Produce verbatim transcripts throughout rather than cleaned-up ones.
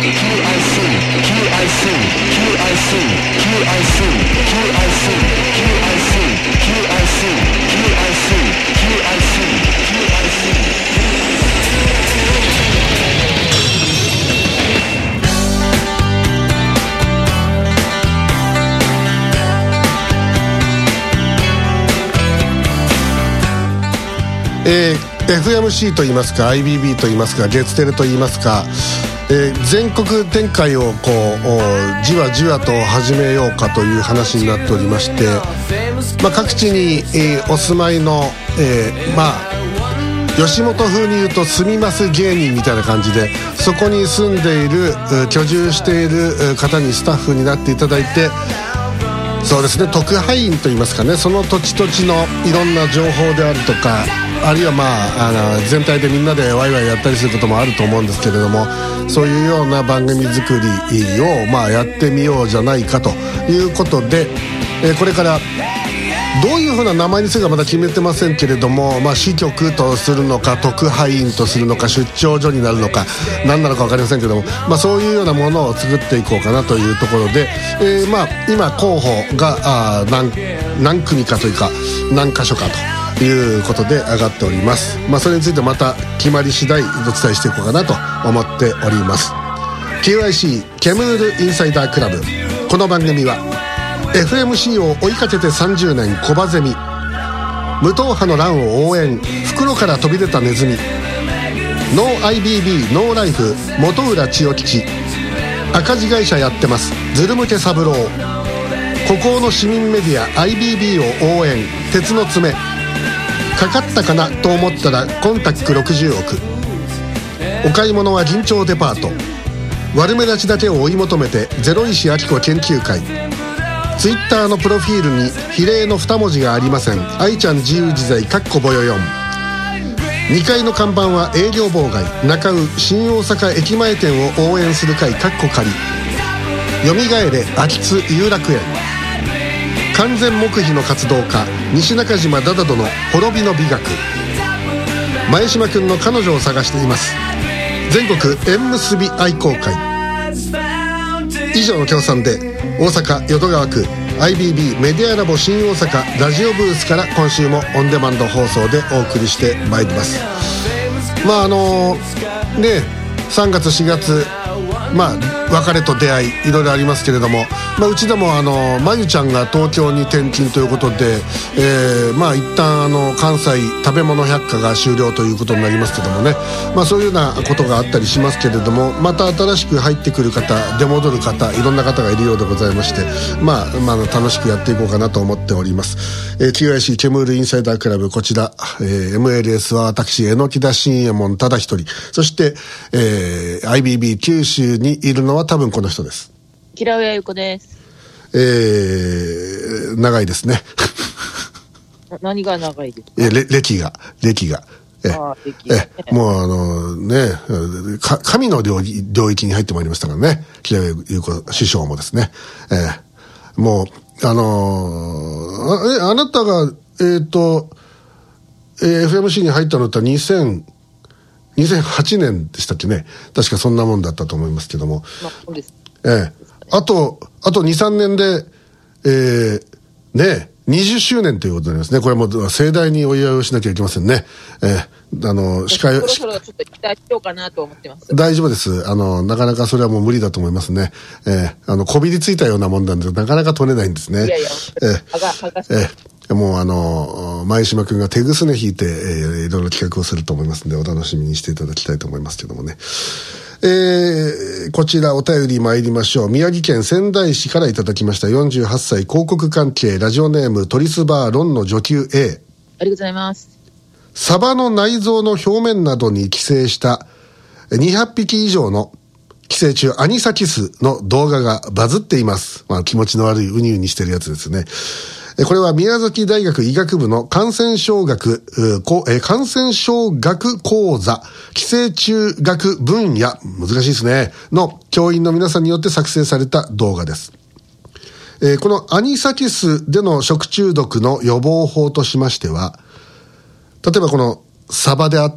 えー、エフエムシー といいますか アイビービー といいますか月テレといいますか、えー、全国展開をこうじわじわと始めようかという話になっておりまして、まあ、各地に、えー、お住まいの、えー、まあ吉本風に言うと住みます芸人みたいな感じで、そこに住んでいる居住している方にスタッフになっていただいて、そうですね、特派員といいますかね、その土地土地のいろんな情報であるとか、あるいはまあ、あの全体でみんなでワイワイやったりすることもあると思うんですけれども、そういうような番組作りをまあやってみようじゃないかということで、えー、これからどういうふうな名前にするかまだ決めてませんけれども、まあ、支局とするのか特派員とするのか出張所になるのか何なのか分かりませんけども、まあ、そういうようなものを作っていこうかなというところで、えー、まあ今候補があ 何, 何組かというか何箇所かということで上がっております。まあ、それについてまた決まり次第お伝えしていこうかなと思っております。 キューアイシー ケムールインサイダークラブ、この番組は エフエムシー を追いかけてさんじゅうねんコバゼミ、無党派の乱を応援、袋から飛び出たネズミ、ノー アイビービー ノーライフ本浦千代吉、赤字会社やってますズル向け三郎、孤高の市民メディア アイビービー を応援鉄の爪、かかったかなと思ったらコンタックろくじゅうおく、お買い物は銀蝶デパート、悪目立ちだけを追い求めてゼロ石明子研究会、ツイッターのプロフィールに比例のに文字がありません、愛ちゃん自由自在かっこぼよよん、にかいの看板は営業妨害、中尾新大阪駅前店を応援する会かっこ仮、よみがえれ秋津有楽園、完全黙秘の活動家西中島ダダドの滅びの美学、前島くんの彼女を探しています、全国縁結び愛好会。以上の協賛で大阪淀川区 アイビービー メディアラボ新大阪ラジオブースから今週もオンデマンド放送でお送りしてまいります。まああのねさんがつしがつ、まあ別れと出会いいろいろありますけれども、まあ、うちでもあのまゆちゃんが東京に転勤ということで、えー、まあ一旦あの関西食べ物百科が終了ということになりますけどもね、まあそういうようなことがあったりしますけれども、また新しく入ってくる方、出戻る方、いろんな方がいるようでございまして、まあ、まあ楽しくやっていこうかなと思っております。えー、キューアイシー ケムールインサイダークラブ、こちら、えー、エムエルエス は私榎田新右衛門ただ一人、そして、えー、アイビービー 九州にいるのは多分この人です。 木良谷由子です。 えー、長いですね。 何が長いですか？ え、歴が、歴が。えあ歴がね、 え、もうあのね、か神の領域、領域に入ってまいりましたからね。木良谷由子師匠もですね。えー、もう、あのー、あ、あなたが、えっと、えー、エフエムシー に入ったのってにせん、にせんはちねんでしたっけね。確かそんなもんだったと思いますけども。 まあ、そうです。 ええ、あと、あとに、さんねんで、えー、ね、にじゅっしゅうねんということになりますね。これも盛大にお祝いをしなきゃいけませんね。えー、あの、司会を。 そろそろちょっと期待しようかなと思ってます。 大丈夫です。あの、なかなかそれはもう無理だと思いますね。えー、あの、こびりついたようなもんなんで、なかなか取れないんですね。 いやいや、 えー、 はが、はがしえー、もうあの、前島くんが手ぐすね引いて、えー、いろいろ企画をすると思いますので、お楽しみにしていただきたいと思いますけどもね。えー、こちらお便り参りましょう。宮城県仙台市からいただきました。よんじゅうはっさい広告関係、ラジオネームトリスバーロンの女級 A。 ありがとうございます。 サバの内臓の表面などに寄生したにひゃくぴき以上の寄生虫アニサキスの動画がバズっています。まあ気持ちの悪いウニウニしてるやつですね。これは宮崎大学医学部の感染症学、え感染症学講座、寄生虫学分野、難しいですね、の教員の皆さんによって作成された動画です。えー、このアニサキスでの食中毒の予防法としましては、例えばこのサバであったり、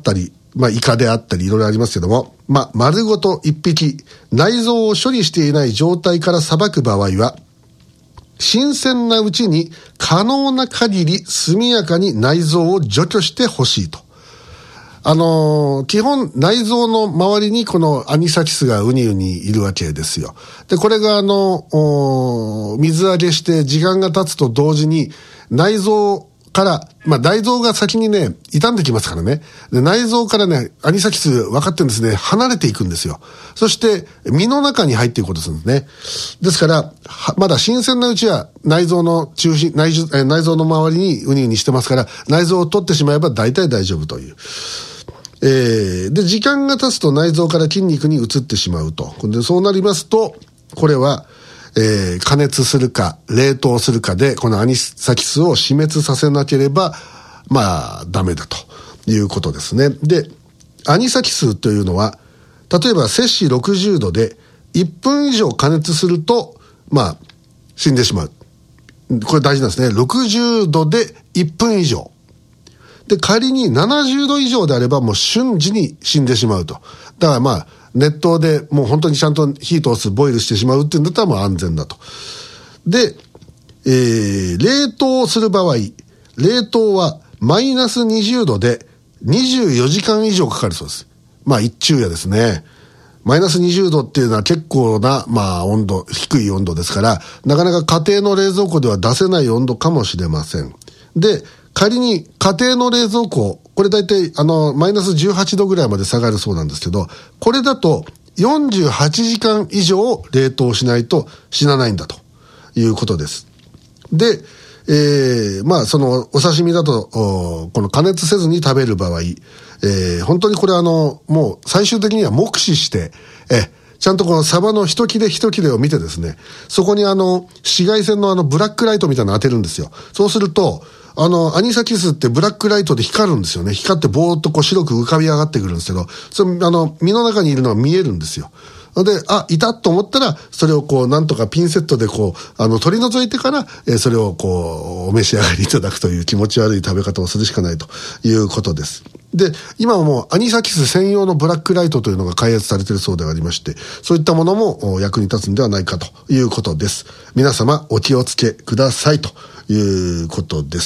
まあ、イカであったりいろいろありますけども、まあ、丸ごと一匹、内臓を処理していない状態からさばく場合は、新鮮なうちに可能な限り速やかに内臓を除去してほしいと。あのー、基本内臓の周りにこのアニサキスがウニウニいるわけですよ。で、これがあの、水揚げして時間が経つと同時に内臓から、まあ内臓が先にね、傷んできますからね。で、内臓からね、アニサキス分かってるんですね、離れていくんですよ。そして身の中に入っていくことするんですね。ですから、まだ新鮮なうちは内臓の中心、内臓、内臓の周りにウニウニしてますから、内臓を取ってしまえば大体大丈夫という。えー、で、時間が経つと内臓から筋肉に移ってしまうと。で、そうなりますと、これは、えー、加熱するか、冷凍するかで、このアニサキスを死滅させなければ、まあ、ダメだということですね。で、アニサキスというのは、例えば摂氏ろくじゅうどでいっぷん以上加熱すると、まあ、死んでしまう。これ大事なんですね。ろくじゅうどでいっぷん以上。で、仮にななじゅうど以上であればもう瞬時に死んでしまうと。だからまあ、熱湯でもう本当にちゃんと火通す、ボイルしてしまうっていうんだったらもう安全だと。で、えー、冷凍する場合、冷凍はマイナスにじゅうどでにじゅうよじかん以上かかるそうです。まあ一昼夜ですね。マイナスにじゅうどっていうのは結構な、まあ温度、低い温度ですから、なかなか家庭の冷蔵庫では出せない温度かもしれません。で、仮に家庭の冷蔵庫、これ大体あの、マイナスじゅうはちどぐらいまで下がるそうなんですけど、これだとよんじゅうはちじかん以上冷凍しないと死なないんだということです。で、えー、まあそのお刺身だと、この加熱せずに食べる場合、えー、本当にこれあの、もう最終的には目視して、え、ちゃんとこのサバの一切れ一切れを見てですね、そこにあの、紫外線のあのブラックライトみたいなの当てるんですよ。そうすると、あの、アニサキスってブラックライトで光るんですよね。光ってぼーっとこう白く浮かび上がってくるんですけど、その、あの、身の中にいるのが見えるんですよ。で、あ、いたと思ったら、それをこう、なんとかピンセットでこう、あの、取り除いてから、えー、それをこう、お召し上がりいただくという気持ち悪い食べ方をするしかないということです。で、今はもうアニサキス専用のブラックライトというのが開発されているそうでありまして、そういったものも役に立つんではないかということです。皆様お気をつけくださいということです。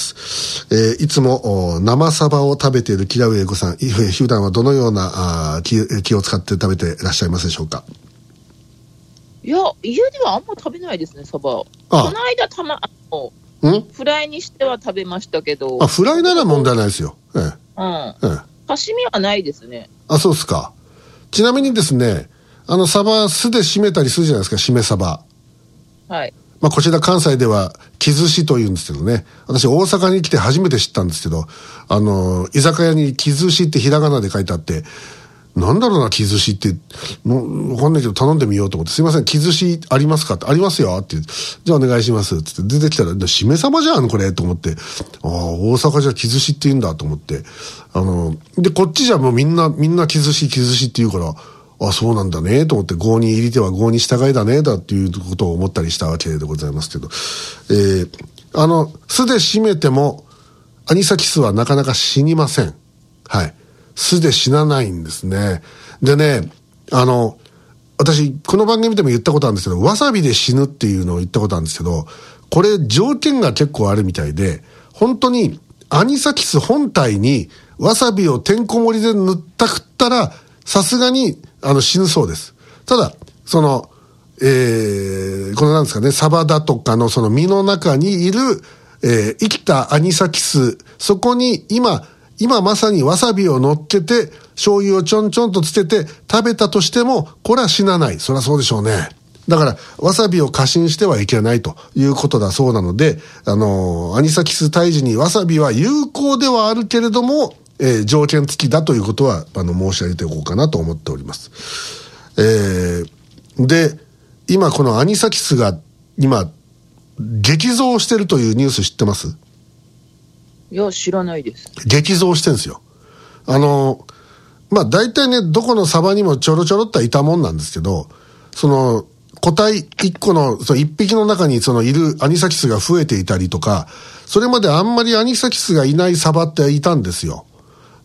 えー、いつも生サバを食べているキラウエイコさん、普段はどのようなあ 気, 気を使って食べていらっしゃいますでしょうか？ いや、家ではあんま食べないですね、サバ。この間たま、あの、んフライにしては食べましたけど。 あ、フライなら問題ないですよ。ええ。 うん。ええ。刺身はないですね。 あ、そうですか。ちなみにですね、あの、サバ、酢で締めたりするじゃないですか、締めサバ。 はい。 まあ、こちら関西では、木寿司と言うんですけどね。私、大阪に来て初めて知ったんですけど、あの、居酒屋に木寿司ってひらがなで書いてあって、なんだろうな、木寿司って、わかんないけど頼んでみようと思って、すいません、木寿司ありますかって、ありますよって、じゃあお願いしますって出てきたら、しめ鯖じゃん、これと思って、ああ、大阪じゃ木寿司って言うんだと思って、あの、で、こっちじゃもうみんな、みんな木寿司、木寿司って言うから、あ、そうなんだね、と思って、郷に入り手は郷に従いだね、だっていうことを思ったりしたわけでございますけど、えー、あの、酢で締めても、アニサキスはなかなか死にません。はい。酢で死なないんですね。でね、あの、私、この番組でも言ったことあるんですけど、わさびで死ぬっていうのを言ったことあるんですけど、これ条件が結構あるみたいで、本当にアニサキス本体にわさびをてんこ盛りで塗ったくったら、さすがにあの死ぬそうです。ただ、その、えー、このなんですかね、サバだとかのその身の中にいる、えー、生きたアニサキス、そこに今、今まさにわさびを乗っけて、醤油をちょんちょんとつけて食べたとしても、これは死なない。そりゃそうでしょうね。だから、わさびを過信してはいけないということだそうなので、あのー、アニサキス退治にわさびは有効ではあるけれども、えー、条件付きだということは、あの、申し上げておこうかなと思っております。えー、で、今このアニサキスが、今、激増してるというニュース知ってます？ いや、知らないです。 激増してるんですよ。あの、まあ、大体ね、どこのサバにもちょろちょろっといたもんなんですけど、その、個体一個の、その一匹の中にそのいるアニサキスが増えていたりとか、それまであんまりアニサキスがいないサバっていたんですよ。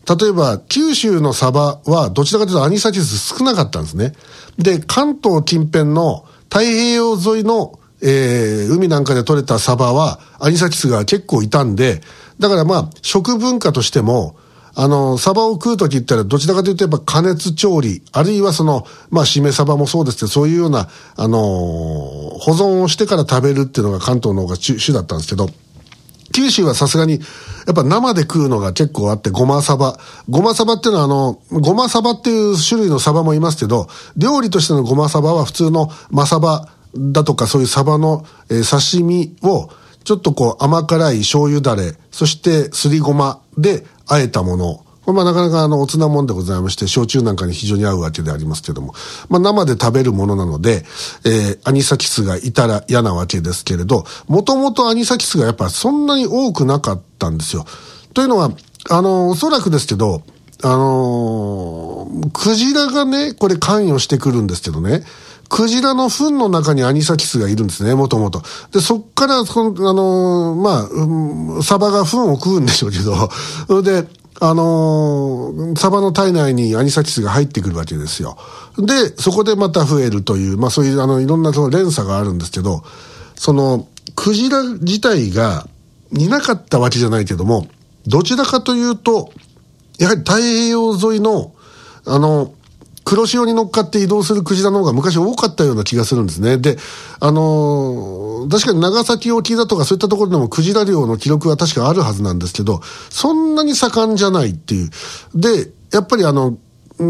例えば九州のサバはどちらかというとアニサキス少なかったんですね。で、関東近辺の太平洋沿いの、えー、海なんかで取れたサバはアニサキスが結構いたんで、だからまあ食文化としてもあのサバを食うときって言ったらどちらかというとやっぱ加熱調理、あるいはそのまあしめサバもそうですけど、そういうようなあのー、保存をしてから食べるっていうのが関東の方が主主だったんですけど、九州はさすがにやっぱ生で食うのが結構あって、ごまサバ。ごまサバっていうのはあの、ごまサバっていう種類のサバもいますけど、料理としてのごまサバは普通のマサバだとかそういうサバの、えー、刺身をちょっとこう甘辛い醤油だれ、そしてすりごまで和えたもの。これまあなかなかあのおつなもんでございまして、焼酎なんかに非常に合うわけでありますけども、まあ生で食べるものなので、えー、アニサキスがいたら嫌なわけですけれど、もともとアニサキスがやっぱそんなに多くなかったんですよ。というのは、あの、おそらくですけど、あのー、クジラがね、これ関与してくるんですけどね、クジラの糞の中にアニサキスがいるんですね、もともと。で、そっから、その、あのー、まあ、うん、サバが糞を食うんでしょうけど、それで、あのー、サバの体内にアニサキスが入ってくるわけですよ。で、そこでまた増えるという、まあそういう、あの、いろんなその連鎖があるんですけど、その、クジラ自体がいなかったわけじゃないけども、どちらかというと、やはり太平洋沿いの、あの、黒潮に乗っかって移動するクジラの方が昔多かったような気がするんですね。で、あのー、確かに長崎沖だとかそういったところでもクジラ漁の記録は確かあるはずなんですけど、そんなに盛んじゃないっていう。で、やっぱりあの、うん、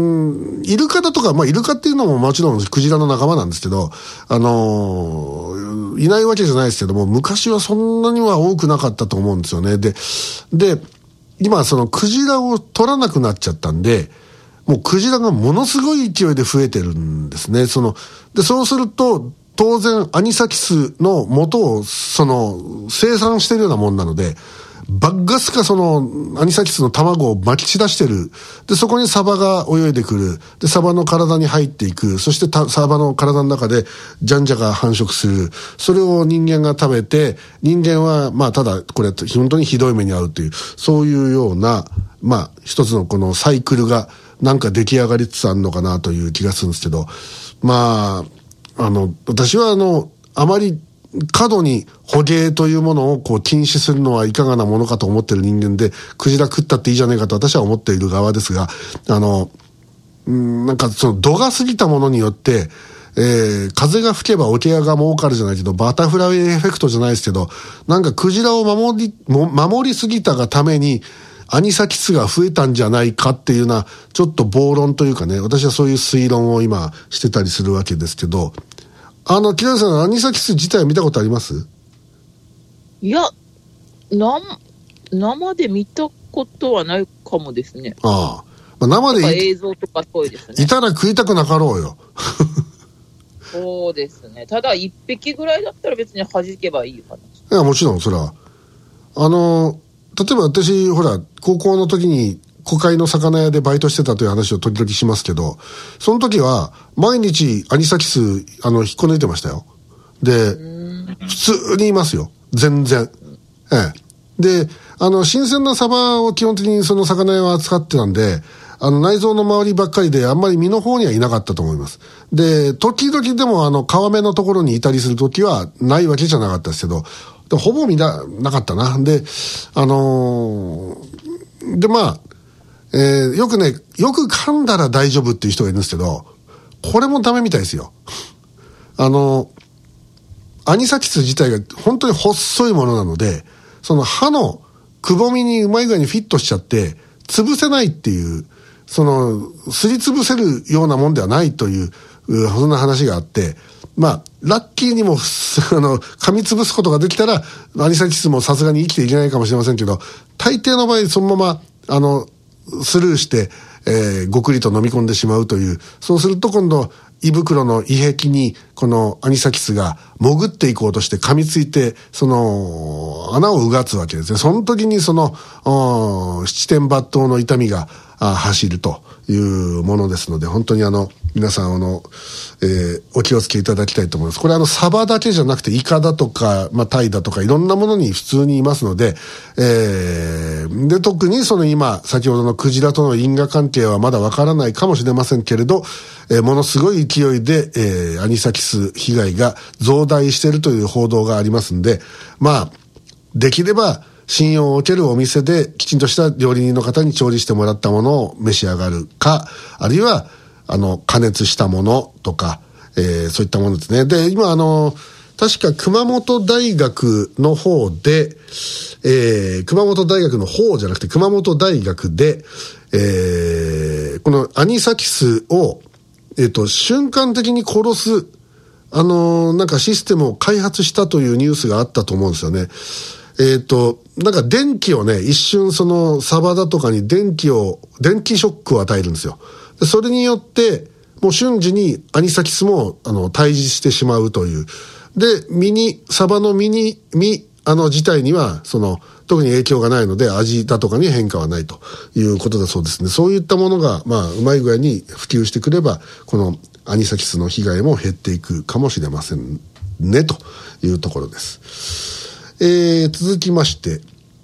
イルカだとか、まあイルカっていうのももちろんクジラの仲間なんですけど、あのー、いないわけじゃないですけども、昔はそんなには多くなかったと思うんですよね。で、で、今そのクジラを取らなくなっちゃったんで、もうクジラがものすごい勢いで増えてるんですね。その、で、そうすると、当然アニサキスの元を、その、生産してるようなもんなので、バッガスかその、アニサキスの卵を撒き散らしてる。で、そこにサバが泳いでくる。で、サバの体に入っていく。そしてた、サバの体の中で、ジャンジャが繁殖する。それを人間が食べて、人間は、まあ、ただ、これ、本当にひどい目に遭うという、そういうような、まあ、一つのこのサイクルが、なんか出来上がりつつあるのかなという気がするんですけど、まあ、あの、私はあの、あまり過度に捕鯨というものをこう禁止するのはいかがなものかと思っている人間で、クジラ食ったっていいじゃないかと私は思っている側ですが、あの、んなんかその度が過ぎたものによって、えー、風が吹けば桶屋が儲かるじゃないけど、バタフライエフェクトじゃないですけど、なんかクジラを守り、守りすぎたがために、アニサキスが増えたんじゃないかっていうような、ちょっと暴論というかね、私はそういう推論を今してたりするわけですけど、あの、木田さん、アニサキス自体見たことあります？ いや、な、生で見たことはないかもですね。 ああ。まあ、生で映像とかそうですね。 いたら食いたくなかろうよ。 そうですね。ただ、一匹ぐらいだったら別に弾けばいい話。いや、もちろん、それは。あの、例えば私、ほら、高校の時に、湖海の魚屋でバイトしてたという話を時々しますけど、その時は、毎日アニサキス、あの、引っこ抜いてましたよ。で、普通にいますよ。全然。ええ。で、あの、新鮮なサバを基本的にその魚屋は扱ってたんで、あの、内臓の周りばっかりで、あんまり身の方にはいなかったと思います。で、時々でも、あの、皮目のところにいたりする時は、ないわけじゃなかったですけど、ほぼ見な、なかったな。で、あのー、で、まあ、えー、よくね、よく噛んだら大丈夫っていう人がいるんですけど、これもダメみたいですよ。あの、アニサキス自体が本当に細いものなので、その歯のくぼみにうまい具合にフィットしちゃって、潰せないっていう、その、すり潰せるようなもんではないという、そんな話があって、まあ、ラッキーにも、あの、噛み潰すことができたら、アニサキスもさすがに生きていけないかもしれませんけど、大抵の場合、そのまま、あの、スルーして、えー、ごくりと飲み込んでしまうという、そうすると今度、胃袋の胃壁に、このアニサキスが潜っていこうとして噛みついて、その、穴をうがつわけですね。その時にその、七点抜刀の痛みが走るというものですので、本当にあの、 皆さんあの、えー、お気をつけいただきたいと思います。これあのサバだけじゃなくてイカだとか、まあ、タイだとかいろんなものに普通にいますので、えー、で特にその今先ほどのクジラとの因果関係はまだわからないかもしれませんけれど、えー、ものすごい勢いで、えー、アニサキス被害が増大しているという報道がありますんで、まあできれば信用を受けるお店できちんとした料理人の方に調理してもらったものを召し上がるか、あるいはあの加熱したものとか、えー、そういったものですね。で今あの確か熊本大学の方で、えー、熊本大学の方じゃなくて熊本大学で、えー、このアニサキスを、えーと、瞬間的に殺すあのなんかシステムを開発したというニュースがあったと思うんですよね。えっと、なんか電気をね、一瞬そのサバだとかに電気を、電気ショックを与えるんですよ。でそれによって、もう瞬時にアニサキスも、あの、退治してしまうという。で、身に、サバの身に、身、あの、自体には、その、特に影響がないので、味だとかに変化はないということだそうですね。そういったものが、まあ、うまい具合に普及してくれば、このアニサキスの被害も減っていくかもしれませんね、というところです。えー、続きまして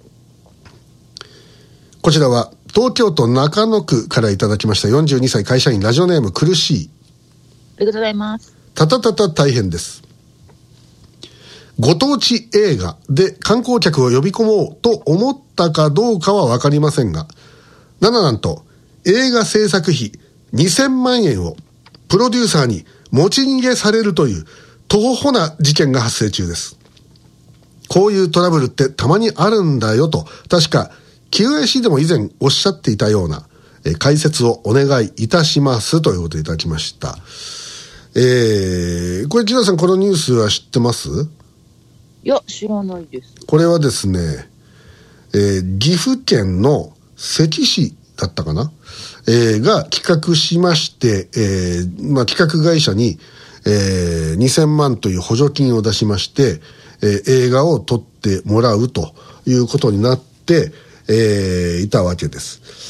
こちらは東京都中野区からいただきました。よんじゅうにさい会社員、ラジオネーム苦しい。 ありがとうございます。 たたたた大変です。ご当地映画で観光客を呼び込もうと思ったかどうかは分かりませんが、なななんと映画制作費にせんまんえんをプロデューサーに持ち逃げされるというとほほな事件が発生中です。こういうトラブルってたまにあるんだよと、確か キューエーシー でも以前おっしゃっていたような、えー、解説をお願いいたしますということでいただきました。えー、これ木田さん、このニュースは知ってます？ いや、知らないです。 これはですね、えー、岐阜県の関市だったかな、えー、が企画しまして、えーまあ、企画会社に、えー、にせんまんという補助金を出しまして、えー、映画を撮ってもらうということになって、えー、いたわけです。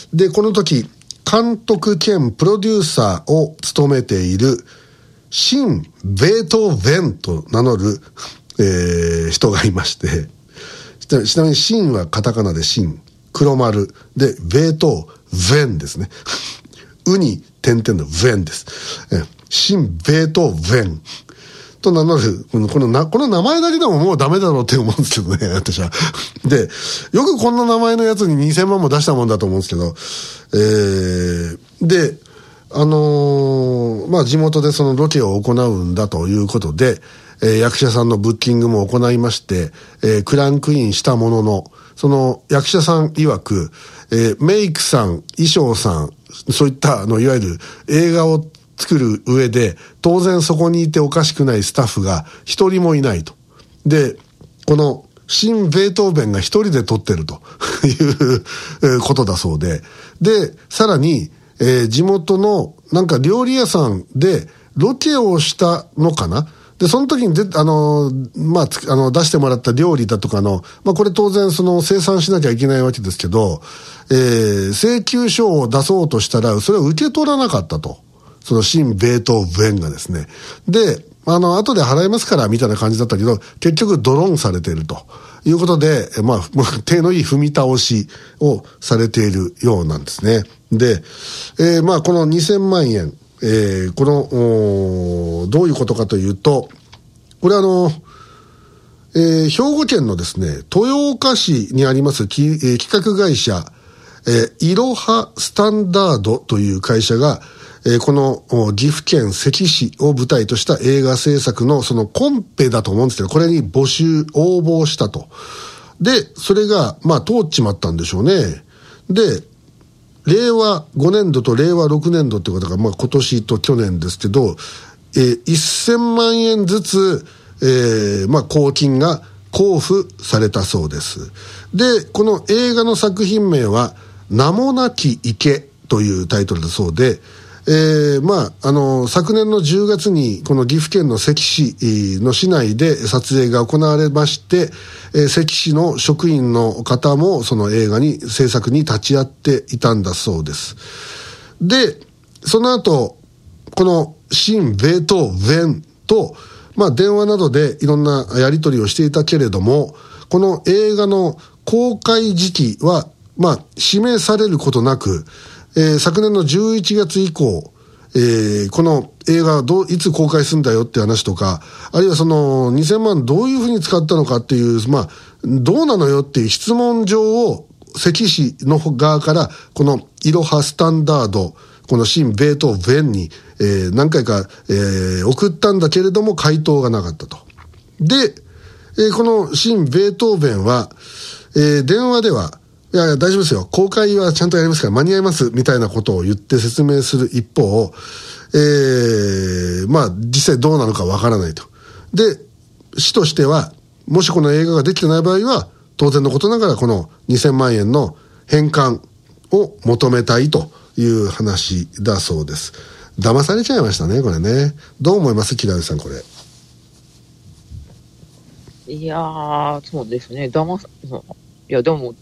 で、この時、監督兼プロデューサーを務めているシン・ベートーベンと名乗る、えー、人がいまして、ちなみにシンはカタカナでシン、黒丸で、ベートーベンですね。ウに点々のベンです。えシン・ベートーベンと名乗る、この、このな、この名前だけでももうダメだろうって思うんですけどね、私は。で、よくこんな名前のやつににせんまんも出したもんだと思うんですけど、えー、で、あのー、まあ、地元でそのロケを行うんだということで、えー、役者さんのブッキングも行いまして、えー、クランクインしたものの、その役者さん曰く、えー、メイクさん、衣装さん、そういったあのいわゆる映画を作る上で当然そこにいておかしくないスタッフが一人もいないと。で、このシン・ベートーベンが一人で撮ってるということだそうで、で、さらに、えー、地元のなんか料理屋さんでロケをしたのかな。で、その時にで、あの、まあ、あの、出してもらった料理だとかの、まあ、これ当然その生産しなきゃいけないわけですけど、えー、請求書を出そうとしたら、それを受け取らなかったと。そのシン・ベートーベンがですね。で、あの、後で払いますから、みたいな感じだったけど、結局ドローンされているということで、まあ、手のいい踏み倒しをされているようなんですね。で、えー、まあ、このにせんまんえん、えー、この、どういうことかというと、これあの、えー、兵庫県のですね、豊岡市にありますき、えー、企画会社、えー、いろはスタンダードという会社が、えー、この岐阜県関市を舞台とした映画制作のそのコンペだと思うんですけど、これに募集、応募したと。で、それが、まあ、通っちまったんでしょうね。で、れいわごねんどとれいわろくねんどってことが、まあ、今年と去年ですけど、えー、せんまんえんずつ、えー、まあ、公金が交付されたそうです。で、この映画の作品名は、名もなき池というタイトルだそうで、えー、まあ、あの、昨年のじゅうがつに、この岐阜県の関市の市内で撮影が行われまして、えー、関市の職員の方もその映画に、制作に立ち会っていたんだそうです。で、その後、 この新ベートーヴェンと、まあ、電話などでいろんなやり取りをしていたけれども、この映画の公開時期は、まあ、指名されることなく、えー、昨年のじゅういちがつ以降、えー、この映画どういつ公開するんだよって話とか、あるいはそのにせんまんどういうふうに使ったのかっていう、まあ、どうなのよっていう質問状を関市の側からこのいろはスタンダード、この新ベートーヴェンに、えー、何回か、えー、送ったんだけれども回答がなかったと。で、えー、この新ベートーヴェンは、えー、電話ではいやいや大丈夫ですよ、公開はちゃんとやりますから間に合いますみたいなことを言って説明する一方、えー、まあ実際どうなのかわからないと。で、市としてはもしこの映画ができてない場合は当然のことながらこのにせんまんえんの返還を求めたいという話だそうです。騙されちゃいましたね、これね。どう思います、木田さん、これ。 いやー、そうですね、騙さ、いや、でも、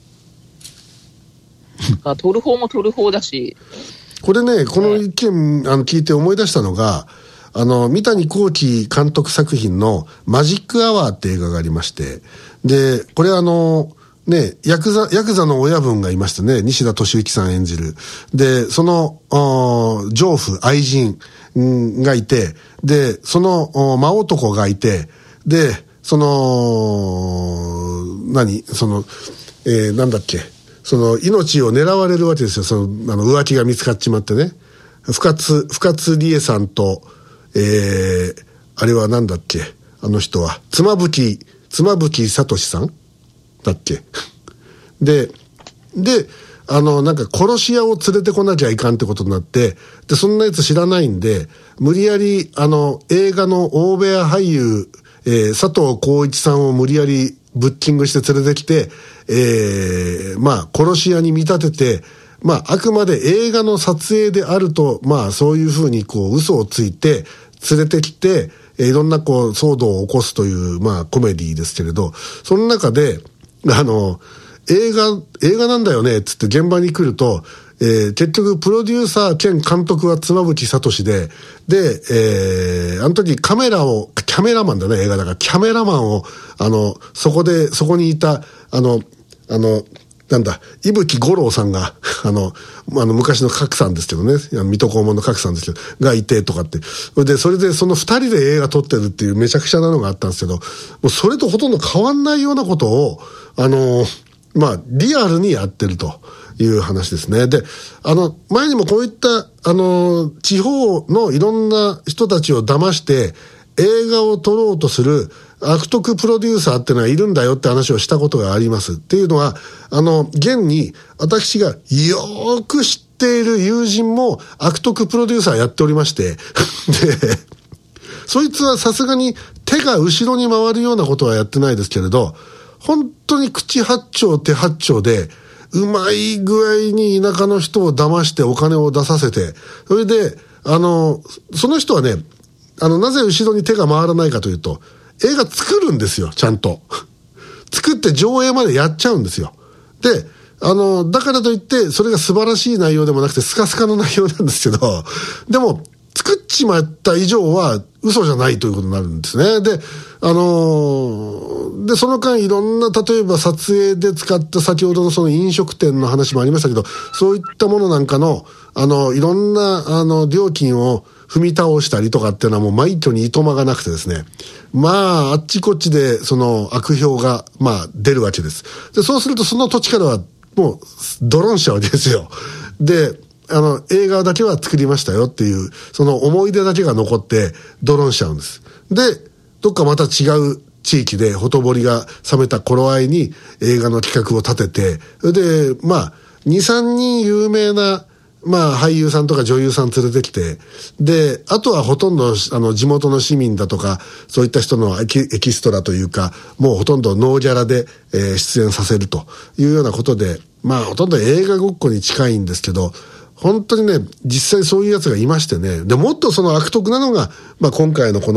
取る方も取る方だし。 これね、この意見、ね、あの聞いて思い出したのが、あの、三谷幸喜監督作品のマジックアワーって映画がありまして、で、これあの、ね、ヤクザ、ヤクザの親分がいましたね。西田敏行さん演じる。で、その、情婦、愛人がいて、で、その、真男がいて、で、その、何その、えー、なんだっけ。その、命を狙われるわけですよ。その、あの、浮気が見つかっちまってね。深津、深津理恵さんと、えー、あれはなんだっけ。あの人は、妻夫木、妻夫木聡さんだっけ。で、で、あの、なんか殺し屋を連れてこなきゃいかんってことになって、で、そんなやつ知らないんで、無理やり、あの、映画の大部屋俳優、えー、佐藤浩市さんを無理やりブッキングして連れてきて、えー、まあ、殺し屋に見立てて、まあ、あくまで映画の撮影であると、まあ、そういうふうにこう、嘘をついて、連れてきて、えー、いろんなこう、騒動を起こすという、まあ、コメディですけれど、その中で、あの、映画、映画なんだよね、つって現場に来ると、えー、結局、プロデューサー兼監督は妻夫木聡で、で、えー、あの時カメラを、キャメラマンだね、映画だから、キャメラマンを、あの、そこで、そこにいた、あの、あの、なんだ、伊吹五郎さんが、あの、あの、昔の角さんですけどね、水戸黄門の角さんですけど、がいてとかって。で、それでその二人で映画撮ってるっていうめちゃくちゃなのがあったんですけど、もうそれとほとんど変わんないようなことを、あの、まあ、リアルにやってるという話ですね。で、あの、前にもこういった、あの、地方のいろんな人たちを騙して、映画を撮ろうとする悪徳プロデューサーってのはいるんだよって話をしたことがあります。っていうのは、あの、現に私がよーく知っている友人も悪徳プロデューサーやっておりまして、で、そいつはさすがに手が後ろに回るようなことはやってないですけれど、本当に口八丁手八丁で、うまい具合に田舎の人を騙してお金を出させて、それで、あの、その人はね、あの、なぜ後ろに手が回らないかというと、映画作るんですよ、ちゃんと。作って上映までやっちゃうんですよ。で、あの、だからといって、それが素晴らしい内容でもなくて、スカスカの内容なんですけど、でも、作っちまった以上は嘘じゃないということになるんですね。で、あのー、で、その間いろんな、例えば撮影で使った先ほどのその飲食店の話もありましたけど、そういったものなんかの、あの、いろんな、あの、料金を踏み倒したりとかっていうのはもう枚挙にいとまがなくてですね。まあ、あっちこっちでその悪評が、まあ、出るわけです。で、そうするとその土地からはもう、ドロンしちゃうわけですよ。で、あの、映画だけは作りましたよっていう、その思い出だけが残って、ドロンしちゃうんです。で、どっかまた違う地域で、ほとぼりが冷めた頃合いに映画の企画を立てて、それで、まあ、に、さんにん有名な、まあ、俳優さんとか女優さん連れてきて、で、あとはほとんど、あの、地元の市民だとか、そういった人のエキ、エキストラというか、もうほとんどノーギャラで、えー、出演させるというようなことで、まあ、ほとんど映画ごっこに近いんですけど、本当にね、実際そういうやつがいましてね。で、もっとその悪徳なのが、まあ今回のこの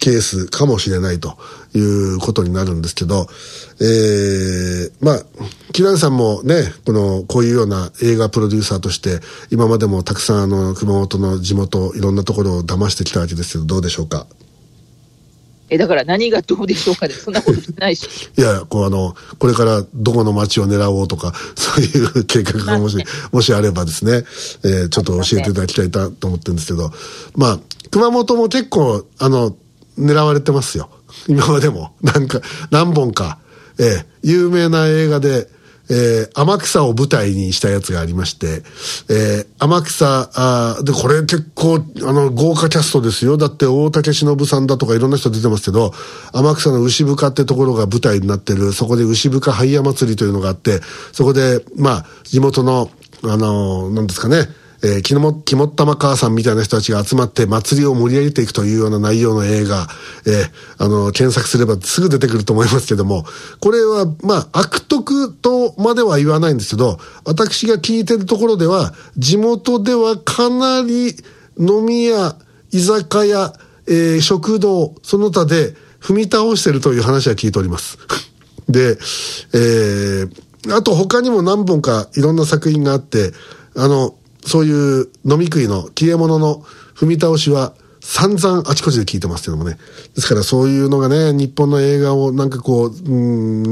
ケースかもしれないということになるんですけど、えー、まあ、木南さんもね、この、こういうような映画プロデューサーとして、今までもたくさんあの、熊本の地元、いろんなところを騙してきたわけですけど、どうでしょうか？ え、だから何がどうでしょうかね。そんなことしてないし。 いや、こうあの、これからどこの町を狙おうとか、そういう計画がもし、もしあればですね、えー、ちょっと教えていただきたいなと思ってるんですけど、まあ、熊本も結構、あの、狙われてますよ。今までも。なんか、何本か、えー、有名な映画で、えー、天草を舞台にしたやつがありまして、えー、天草、あで、これ結構、あの、豪華キャストですよ。だって、大竹しのぶさんだとかいろんな人出てますけど、天草の牛深ってところが舞台になってる、そこで牛深ハイヤ祭りというのがあって、そこで、まあ、地元の、あの、なんですかね、えー、きも、きもったま母さんみたいな人たちが集まって祭りを盛り上げていくというような内容の映画、えー、あの、検索すればすぐ出てくると思いますけども、これは、まあ、悪徳とまでは言わないんですけど、私が聞いてるところでは、地元ではかなり飲み屋、居酒屋、えー、食堂、その他で踏み倒してるという話は聞いております。で、えー、あと他にも何本かいろんな作品があって、あの、そういう飲み食いの消え物の踏み倒しは散々あちこちで聞いてますけどもね。ですからそういうのがね、日本の映画をなんかこう、うん、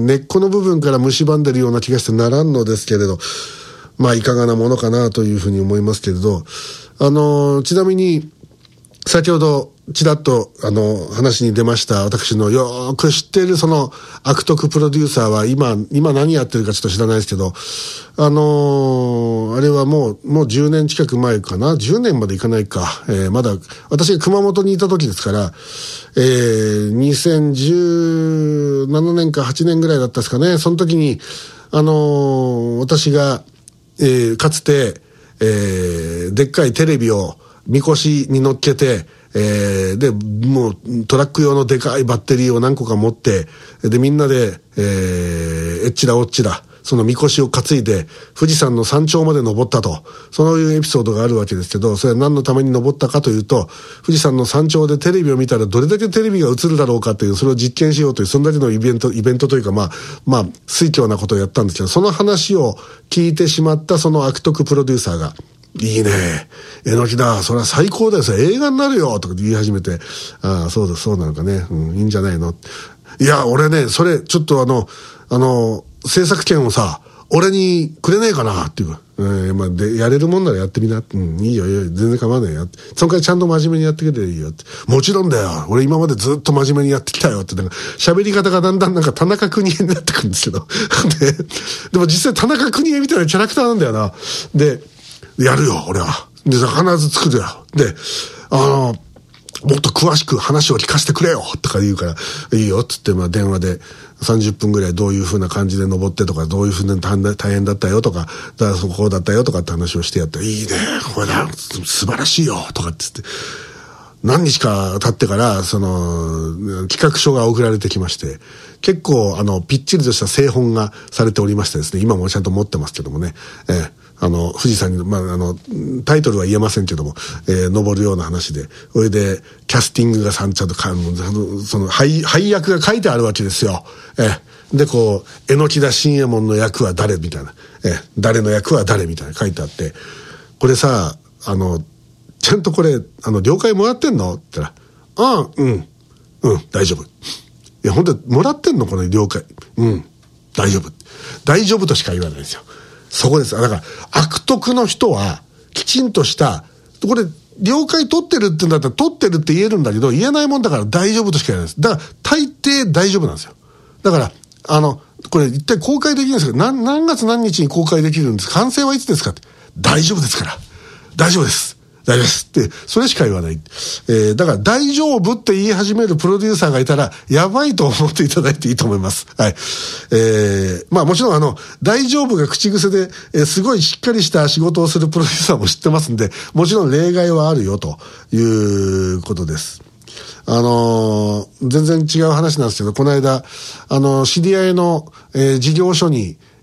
根っこの部分から蝕んでるような気がしてならんのですけれど、まあいかがなものかなというふうに思いますけれど、あの、ちなみに、先ほどちらっとあの話に出ました私のよーく知っているその悪徳プロデューサーは今、今何やってるかちょっと知らないですけど、あのー、あれはもう、もうじゅうねん近く前かな ?じゅう 年までいかないか。えー、まだ、私が熊本にいた時ですから、えー、にせんじゅうななねんかはちねんぐらいだったですかね。その時に、あのー、私が、えー、かつて、えー、でっかいテレビをみこしに乗っけて、えー、で、もうトラック用のでかいバッテリーを何個か持って、で、みんなで、えー、えっちだおっちだ、そのみこしを担いで、富士山の山頂まで登ったと、そういうエピソードがあるわけですけど、それは何のために登ったかというと、富士山の山頂でテレビを見たらどれだけテレビが映るだろうかという、それを実験しようという、そんだけのイベント、イベントというか、まあ、まあ、推挙なことをやったんですけど、その話を聞いてしまったその悪徳プロデューサーが、いいね。えのきだ。それは最高だよ。それ映画になるよ。とか言い始めて。ああ、そうだ、そうなのかね。うん、いいんじゃないの。いや、俺ね、それ、ちょっとあの、あの、制作権をさ、俺にくれねえかなっていうか。えー、まあ、で、やれるもんならやってみな。うん、いいよ、いいよ。全然構わないよ。その回ちゃんと真面目にやってくれていいよって。もちろんだよ。俺今までずっと真面目にやってきたよって。なんか、喋り方がだんだんなんか田中邦衛になってくるんですけど。で、でも実際田中邦衛みたいなキャラクターなんだよな。で、やるよ、俺は。で、必ず作るよ。で、あの、もっと詳しく話を聞かせてくれよとか言うから、いいよ、つって、まあ電話でさんじゅっぷんぐらいどういう風な感じで登ってとか、どういう風に大変だったよとか、だからそこだったよとかって話をしてやって、いいね、これだ、素晴らしいよ、とかって言って、何日か経ってから、その、企画書が送られてきまして、結構、あの、ぴっちりとした製本がされておりましてですね、今もちゃんと持ってますけどもね、えーあの、富士山に、まあ、あの、タイトルは言えませんけども、えー、登るような話で、それで、キャスティングがさんちゃんとか、その、配、配役が書いてあるわけですよ。えー、で、こう、榎田信右衛門の役は誰みたいな、えー、誰の役は誰みたいな書いてあって、これさ、あの、ちゃんとこれ、あの、了解もらってんのって言ったら、ああ、うん、うん、大丈夫。いや、本当に、もらってんのこの了解。うん、大丈夫。大丈夫としか言わないですよ。そこです。だから、悪徳の人は、きちんとした、これ、了解取ってるって言うんだったら、取ってるって言えるんだけど、言えないもんだから大丈夫としか言えないです。だから、大抵大丈夫なんですよ。だから、あの、これ一体公開できるんですけど、何、何月何日に公開できるんですか？完成はいつですかって。大丈夫ですから。大丈夫です。大丈夫ですって、それしか言わない。えー、だから大丈夫って言い始めるプロデューサーがいたら、やばいと思っていただいていいと思います。はい。えー、まあもちろんあの、大丈夫が口癖で、えー、すごいしっかりした仕事をするプロデューサーも知ってますんで、もちろん例外はあるよということです。あのー、全然違う話なんですけど、この間、あの、知り合いの、えー、事業所に、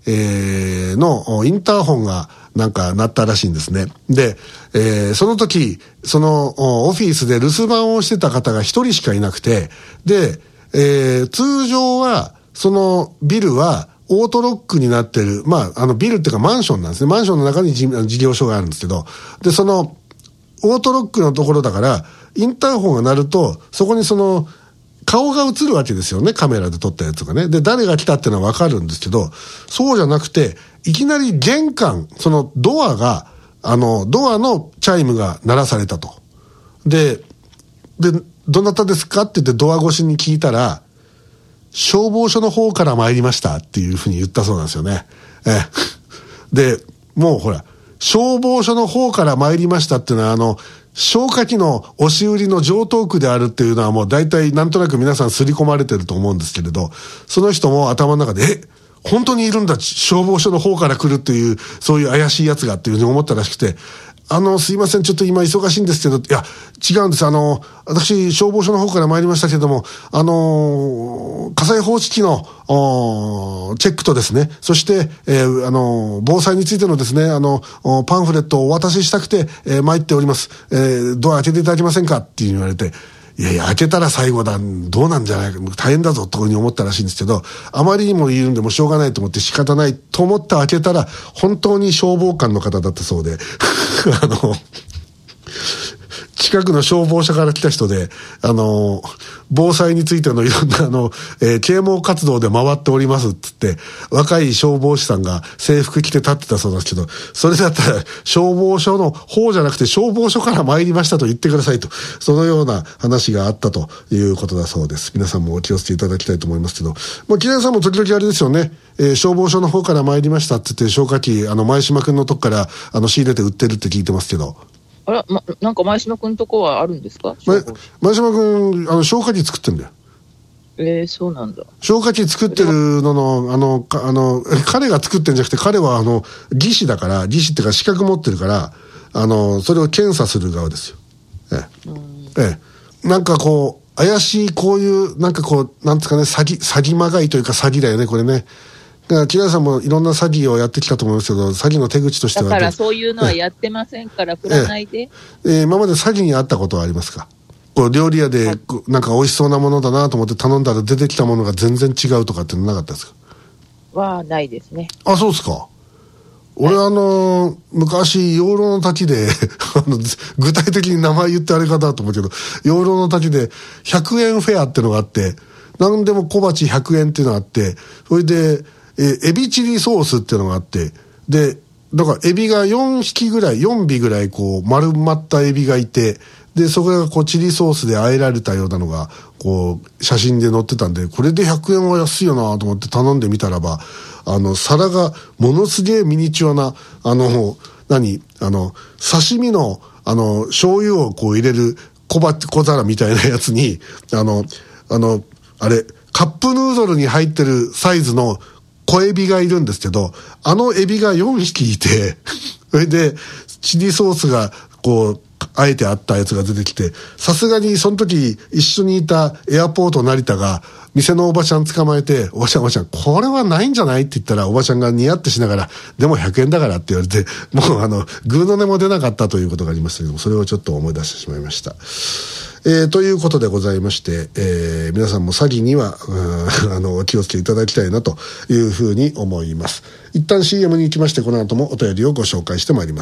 えー、のインターホンがなんか鳴ったらしいんですね。で、えー、その時そのオフィスで留守番をしてた方が一人しかいなくて、で、えー、通常はそのビルはオートロックになってる、まあ、あのビルっていうかマンションなんですね。マンションの中に事業所があるんですけど、で、そのオートロックのところだからインターホンが鳴るとそこにその顔が映るわけですよね。カメラで撮ったやつがね。で、誰が来たっていうのはわかるんですけど、そうじゃなくて、いきなり玄関、そのドアが、あの、ドアのチャイムが鳴らされたと。で、で、どなたですかって言ってドア越しに聞いたら、消防署の方から参りましたっていうふうに言ったそうなんですよね。えで、もうほら、消防署の方から参りましたっていうのは、あの、消火器の押し売りの常套句であるっていうのはもう大体なんとなく皆さん刷り込まれてると思うんですけれど、その人も頭の中で、え、本当にいるんだ、消防署の方から来るっていう、そういう怪しいやつがっていうふうに思ったらしくて、あの、すいません、ちょっと今忙しいんですけど、いや、違うんです。あの、私、消防署の方から参りましたけれども、あの、火災報知器の、チェックとですね、そして、えー、あの、防災についてのですね、あの、パンフレットをお渡ししたくて、えー、参っております。えー、ドア開けていただけませんかって言われて、いやいや、開けたら最後だ、どうなんじゃないか、大変だぞ、というふうに思ったらしいんですけど、あまりにもいるんでもしょうがないと思って仕方ないと思って開けたら、本当に消防官の方だったそうで、あの、近くの消防車から来た人で、あの、防災についてのいろんな、あの、えー、啓蒙活動で回っておりますっつって、若い消防士さんが制服着て立ってたそうなんですけど、それだったら消防署の方じゃなくて消防署から参りましたと言ってくださいと、そのような話があったということだそうです。皆さんもお気をつけいただきたいと思いますけど、まあ、木田さんも時々あれですよね、えー、消防署の方から参りましたって言って消火器、あの、前島くんのとこから、あの、仕入れて売ってるって聞いてますけど、 あら、ま、なんか前島くんとこはあるんですか？ 前, 前島くん、あの、消火器作ってんだよ。 えー、そうなんだ。 消火器作ってるのの、あの、かあの、彼が作ってんじゃなくて、彼はあの、技師だから、技師っていうか資格持ってるから、あの、それを検査する側ですよ。ええ。ええ。なんかこう、怪しいこういう、なんかこう、なんですかね、詐欺、詐欺まがいというか詐欺だよね、これね。だから木田さんもいろんな詐欺をやってきたと思いますけど、詐欺の手口としては。 だからそういうのはやってませんから、振らないで。 えええー、今まで詐欺にあったことはありますか？こう料理屋でなんか美味しそうなものだなと思って頼んだら出てきたものが全然違うとかってなかったですか？ はないですね。 あ、そうですか。俺、はい、あのー、昔養老の滝であの具体的に名前言ってあれかなと思うけど、養老の滝でひゃくえんフェアってのがあって、何でも小鉢ひゃくえんっていうのがあって、それでえエビチリソースっていうのがあって、でだからエビがよんひきぐらい、よんびぐらいこう丸まったエビがいて、でそこがこうチリソースで和えられたようなのがこう写真で載ってたんで、これでひゃくえんは安いよなと思って頼んでみたらば、あの皿がものすげえミニチュアな、あの何あの刺身のあの醤油をこう入れる小ば小皿みたいなやつに、あのあのあれカップヌードルに入ってるサイズの小エビがいるんですけど、あのエビがよんひきいてそれでチリソースがこうあえてあったやつが出てきて、さすがにその時一緒にいたエアポート成田が店のおばちゃん捕まえて、おばちゃんおばちゃんこれはないんじゃないって言ったら、おばちゃんがニヤってしながら、でもひゃくえんだからって言われて、もうあのグーの音も出なかったということがありましたけども、それをちょっと思い出してしまいました。えー、ということでございまして、えー、皆さんも詐欺にはあのお気をつけいただきたいなというふうに思います。一旦 シーエム に行きまして、この後もお便りをご紹介してまいります。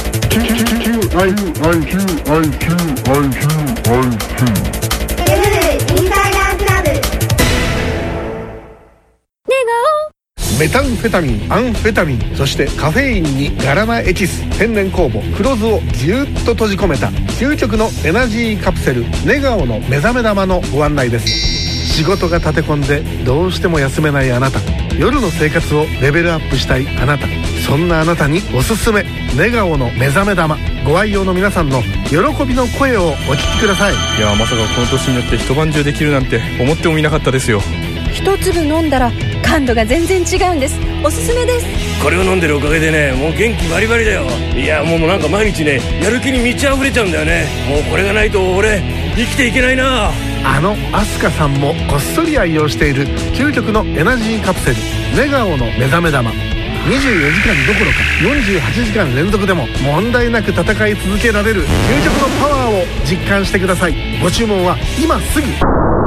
メタンフェタミン、アンフェタミン、そしてカフェインにガラナエキス、天然酵母黒酢をぎゅっと閉じ込めた究極のエナジーカプセルネガオの目覚め玉のご案内です。仕事が立て込んでどうしても休めないあなた、夜の生活をレベルアップしたいあなた、そんなあなたにおすすめネガオの目覚め玉。ご愛用の皆さんの喜びの声をお聞きください。 いや、まさかこの年になって一晩中できるなんて思ってもみなかったですよ。 一粒飲んだら感度が全然違うんです。おすすめです。 これを飲んでるおかげでね、もう元気バリバリだよ。いや、もうなんか毎日ね、やる気に満ち溢れちゃうんだよね。もうこれがないと俺生きていけないな。 あのアスカさんもこっそり愛用している究極のエナジーカプセルネガオの目覚め玉。にじゅうよじかんどころかよんじゅうはちじかん連続でも問題なく戦い続けられる究極のパワーを実感してください。ご注文は今すぐ。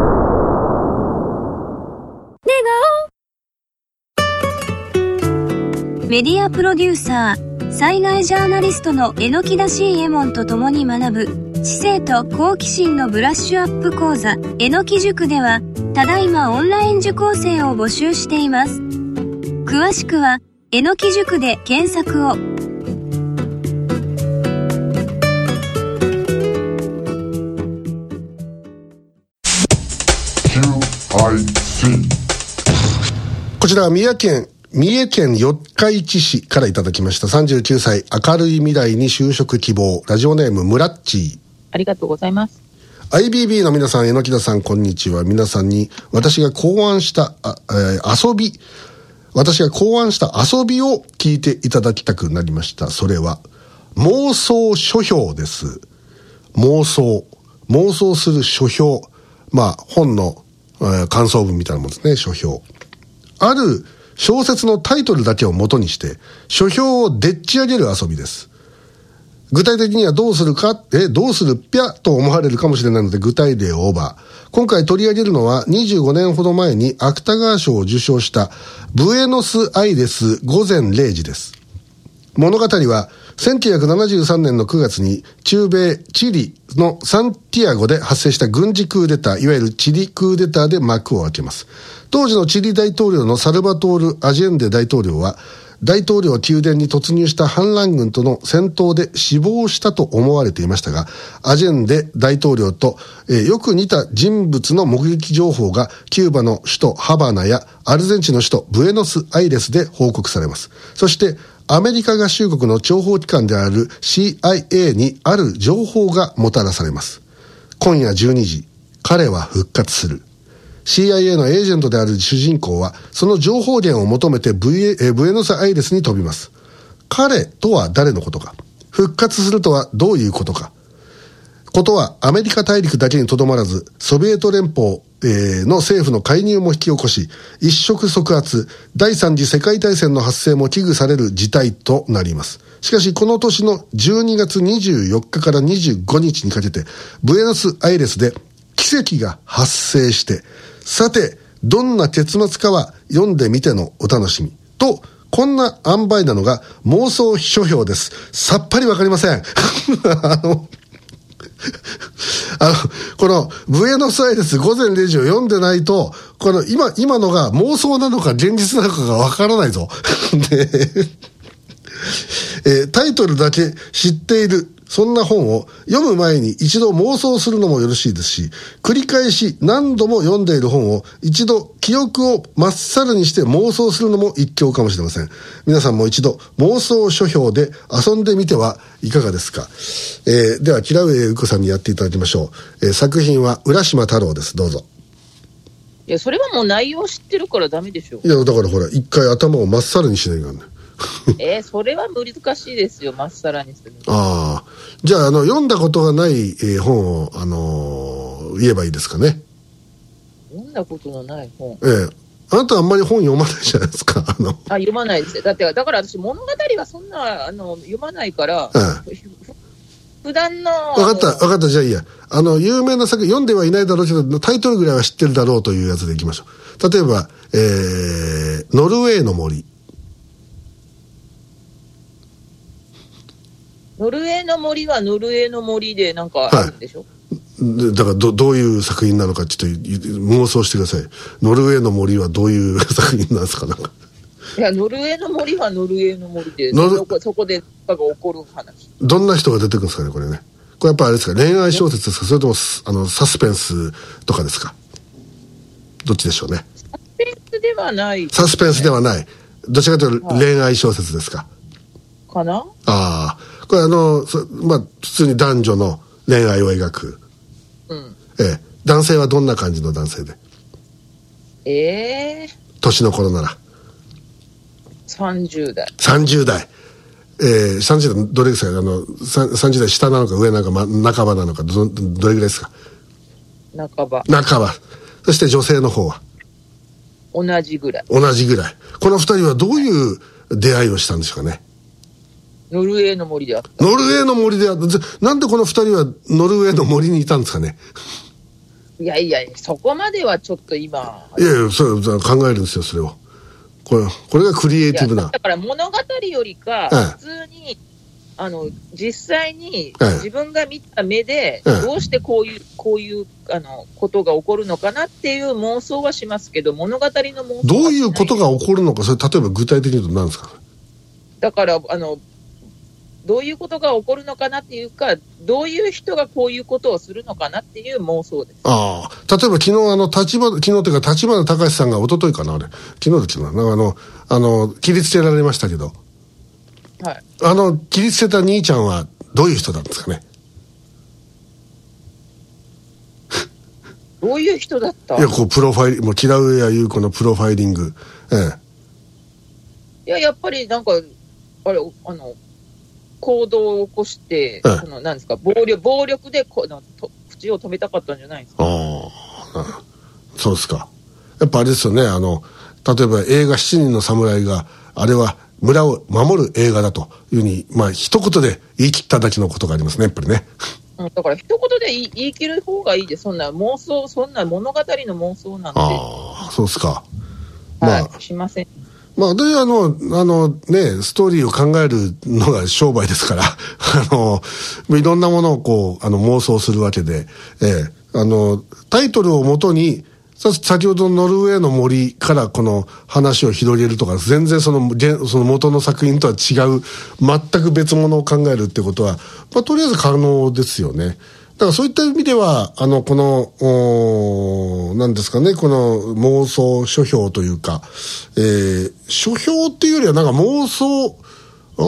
メディアプロデューサー、災害ジャーナリストの榎田シーエモンと共に学ぶ知性と好奇心のブラッシュアップ講座えのき塾では、ただいまオンライン受講生を募集しています。詳しくはえのき塾で検索を。 こちらは三重県三重県四日市市からいただきました。さんじゅうきゅうさい、明るい未来に就職希望、ラジオネームムラッチー。 ありがとうございます。 アイビービー の皆さん、榎田さん、こんにちは。皆さんに私が考案したあ、えー、遊び私が考案した遊びを聞いていただきたくなりました。それは妄想書評です。妄想妄想する書評、まあ本の、えー、感想文みたいなもんですね。書評、ある小説のタイトルだけを元にして書評をでっち上げる遊びです。具体的にはどうするか、え、どうするっぴゃと思われるかもしれないので具体例をオーバー。今回取り上げるのはにじゅうごねんほど前に芥川賞を受賞したブエノスアイレス午前れいじです。物語はせんきゅうひゃくななじゅうさんねんのくがつに中米チリのサンティアゴで発生した軍事クーデター、いわゆるチリクーデターで幕を開けます。当時のチリ大統領のサルバトール・アジェンデ大統領は大統領宮殿に突入した反乱軍との戦闘で死亡したと思われていましたが、アジェンデ大統領と、えー、よく似た人物の目撃情報がキューバの首都ハバナやアルゼンチンの首都ブエノスアイレスで報告されます。そしてアメリカ合衆国の諜報機関である シーアイエー にある情報がもたらされます。今夜じゅうにじ、彼は復活する。シーアイエー のエージェントである主人公はその情報源を求めてブエ、えブエノスアイレスに飛びます。彼とは誰のことか、復活するとはどういうことか。ことはアメリカ大陸だけにとどまらずソビエト連邦、えー、の政府の介入も引き起こし、一触即発、第三次世界大戦の発生も危惧される事態となります。しかしこの年のじゅうにがつにじゅうよっかからにじゅうごにちにかけてブエノスアイレスで奇跡が発生して、さてどんな結末かは読んでみてのお楽しみと、こんな塩梅なのが妄想書評です。さっぱりわかりませんあのあのこのブエノスアイレス午前れいじを読んでないと、この今今のが妄想なのか現実なのかがわからないぞで、えー、タイトルだけ知っているそんな本を読む前に一度妄想するのもよろしいですし、繰り返し何度も読んでいる本を一度記憶をまっさらにして妄想するのも一興かもしれません。皆さんも一度妄想書評で遊んでみてはいかがですか。えー、では平上由子さんにやっていただきましょう。えー、作品は浦島太郎です。どうぞ。 いや、それはもう内容知ってるからダメでしょ。 いや、だからほら一回頭をまっさらにしないからねえー、それは難しいですよ、まっさらにする。 ああ、じゃあ、あの読んだことがない、えー、本を、あのー、言えばいいですかね。 読んだことのない本。 ええ、あなたはあんまり本読まないじゃないですか。あのあ、読まないです。だってだから私物語はそんなあの読まないから。ええ、普段の。 分かった分かった、じゃあいいや。あの有名な作品読んではいないだろうけどタイトルぐらいは知ってるだろうというやつでいきましょう。例えば、えー、ノルウェーの森。 ノルウェーの森はノルウェーの森でなんかあるんでしょ、 はい、だから ど, どういう作品なのかちょっと妄想してください。ノルウェーの森はどういう作品なんですか。なんかいや、ノルウェーの森はノルウェーの森でそこ、そこで何か起こる話。 どんな人が出てくるんですかね、これね。これやっぱあれですか、恋愛小説ですか、それともあのサスペンスとかですか。どっちでしょうね。 サスペンスではない、ね、 サスペンスではない。どちらかというと恋愛小説ですか。 かな。 ああ、これあの、まあ、普通に男女の恋愛を描く、うん、ええ、男性はどんな感じの男性で、 ええー、 年の頃ならさんじゅうだいさんじゅうだい、えー、さんじゅうだいどれですか。あのさんじゅうだい下なのか上なのか、ま、半ばなのか、どどれぐらいですか。 半ば。 半ば。そして女性の方は同じぐらい。 同じぐらい。この二人はどういう出会いをしたんですかね。 ノルウェーの森であった。 ノルウェーの森であった。なんでこの二人はノルウェーの森にいたんですかね。 いやいや、そこまではちょっと今。 いやいや、それ考えるんですよ、それを。これ、これがクリエイティブな。 だから物語よりか、普通に、あの、実際に自分が見た目で、どうしてこういう、こういう、あの、ことが起こるのかなっていう妄想はしますけど、物語の妄想は。 どういうことが起こるのか、それ例えば具体的に言うと何ですか。 だから、あの、どういうことが起こるのかなっていうか、どういう人がこういうことをするのかなっていう妄想です。 ああ、例えば昨日あの立花、昨日というか立花隆さんが一昨日かな、あれ昨日で昨日なんかあのあの切りつけられましたけど、 はい、 あの切りつけた兄ちゃんはどういう人なんですかね。 どういう人だった？ いや、こうプロファイル、もう木田上谷優子のプロファイリング、ええ、いややっぱりなんかあれあの行動を起こして、 ええ、 そのなんですか、暴力、暴力でこのと口を止めたかったんじゃないですか。 ああ、そうですか。やっぱあれですよね、あの例えば映画七人の侍があれは村を守る映画だというふうに、まあ一言で言い切っただけのことがありますね、やっぱりね。 うん、だから一言で言い、言い切る方がいいです。そんな妄想、そんな物語の妄想なんて。 ああ、そうですか。 まあ、はい、しません。 まあ、で、あの、あのね、ストーリーを考えるのが商売ですから、あの、いろんなものをこう、あの、妄想するわけで、ええ、あの、タイトルをもとに、さ、先ほどのノルウェーの森からこの話を広げるとか、全然その、その元の作品とは違う、全く別物を考えるってことは、まあ、とりあえず可能ですよね。だからそういった意味では、あの、この、何ですかね、この妄想書評というか、えー、書評っていうよりはなんか妄想、うん、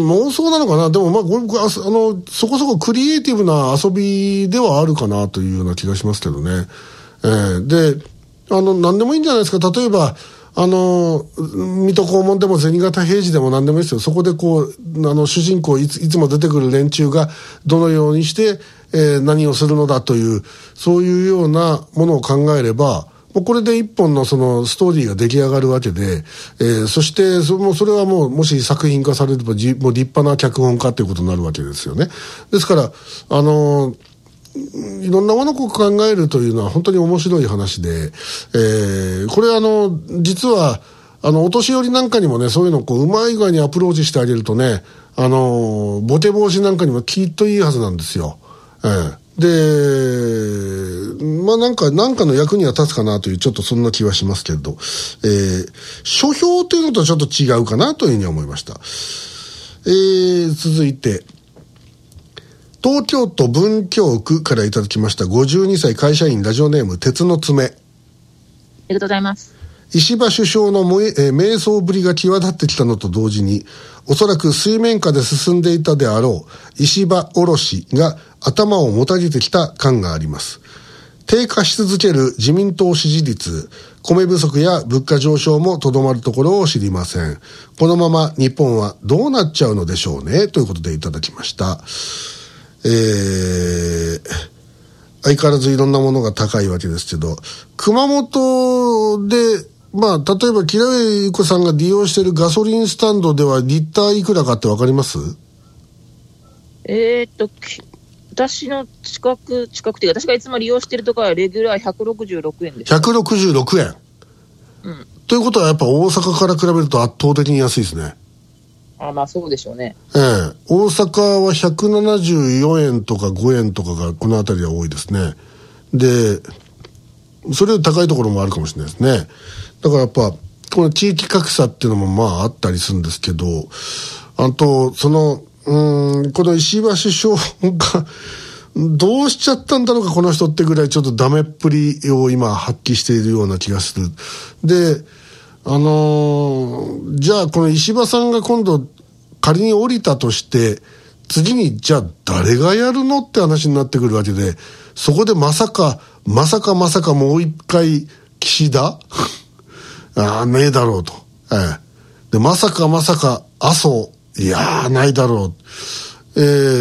妄想なのかな。でもまあ、これ、あの、そこそこクリエイティブな遊びではあるかなというような気がしますけどね。えー、で、あの、何でもいいんじゃないですか。例えば、あの、水戸黄門でも銭形平次でも何でもいいですよ。そこでこう、あの、主人公いつ、いつも出てくる連中がどのようにして、えー、何をするのだという、そういうようなものを考えれば、もうこれで一本のそのストーリーが出来上がるわけで、えー、そしてその、それはもう、もし作品化されれば、じ、もう立派な脚本家ということになるわけですよね。ですから、あのー、いろんなものを考えるというのは本当に面白い話で、えー、これあの、実は、あの、お年寄りなんかにもね、そういうのをこう、うまい具合にアプローチしてあげるとね、あの、ボケ防止なんかにもきっといいはずなんですよ。えー、で、まあなんか、なんかの役には立つかなという、ちょっとそんな気はしますけれど、えー、書評というのとはちょっと違うかなというふうに思いました。えー、続いて、東京都文京区からいただきましたごじゅうにさい会社員ラジオネーム鉄の爪。ありがとうございます。 石破首相の迷走ぶりが際立ってきたのと同時に、おそらく水面下で進んでいたであろう石破おろしが頭をもたげてきた感があります。低下し続ける自民党支持率、米不足や物価上昇もとどまるところを知りません。このまま日本はどうなっちゃうのでしょうね、ということでいただきました。えー、相変わらずいろんなものが高いわけですけど、熊本で、まあ、例えば木田上優子さんが利用しているガソリンスタンドではリッターいくらかってわかります？ えーっと、私の近く、近くて、私がいつも利用しているところはレギュラーひゃくろくじゅうろくえんです。 ひゃくろくじゅうろくえん。うん。ということはやっぱ大阪から比べると圧倒的に安いですね。 あ、まあそうでしょうね。 ええ、大阪はひゃくななじゅうよえんとかごえんとかがこの辺りは多いですね。で、それより高いところもあるかもしれないですね。だからやっぱこの地域格差っていうのもまああったりするんですけど、あとそのうーんこの石破首相がどうしちゃったんだろうかこの人ってぐらいちょっとダメっぷりを今発揮しているような気がする。で、あのー、じゃあこの石破さんが今度仮に降りたとして次にじゃあ誰がやるのって話になってくるわけで、そこでまさかまさかまさかもう一回岸田ああねえだろうと、ええ、でまさかまさか麻生いやーないだろう、えー、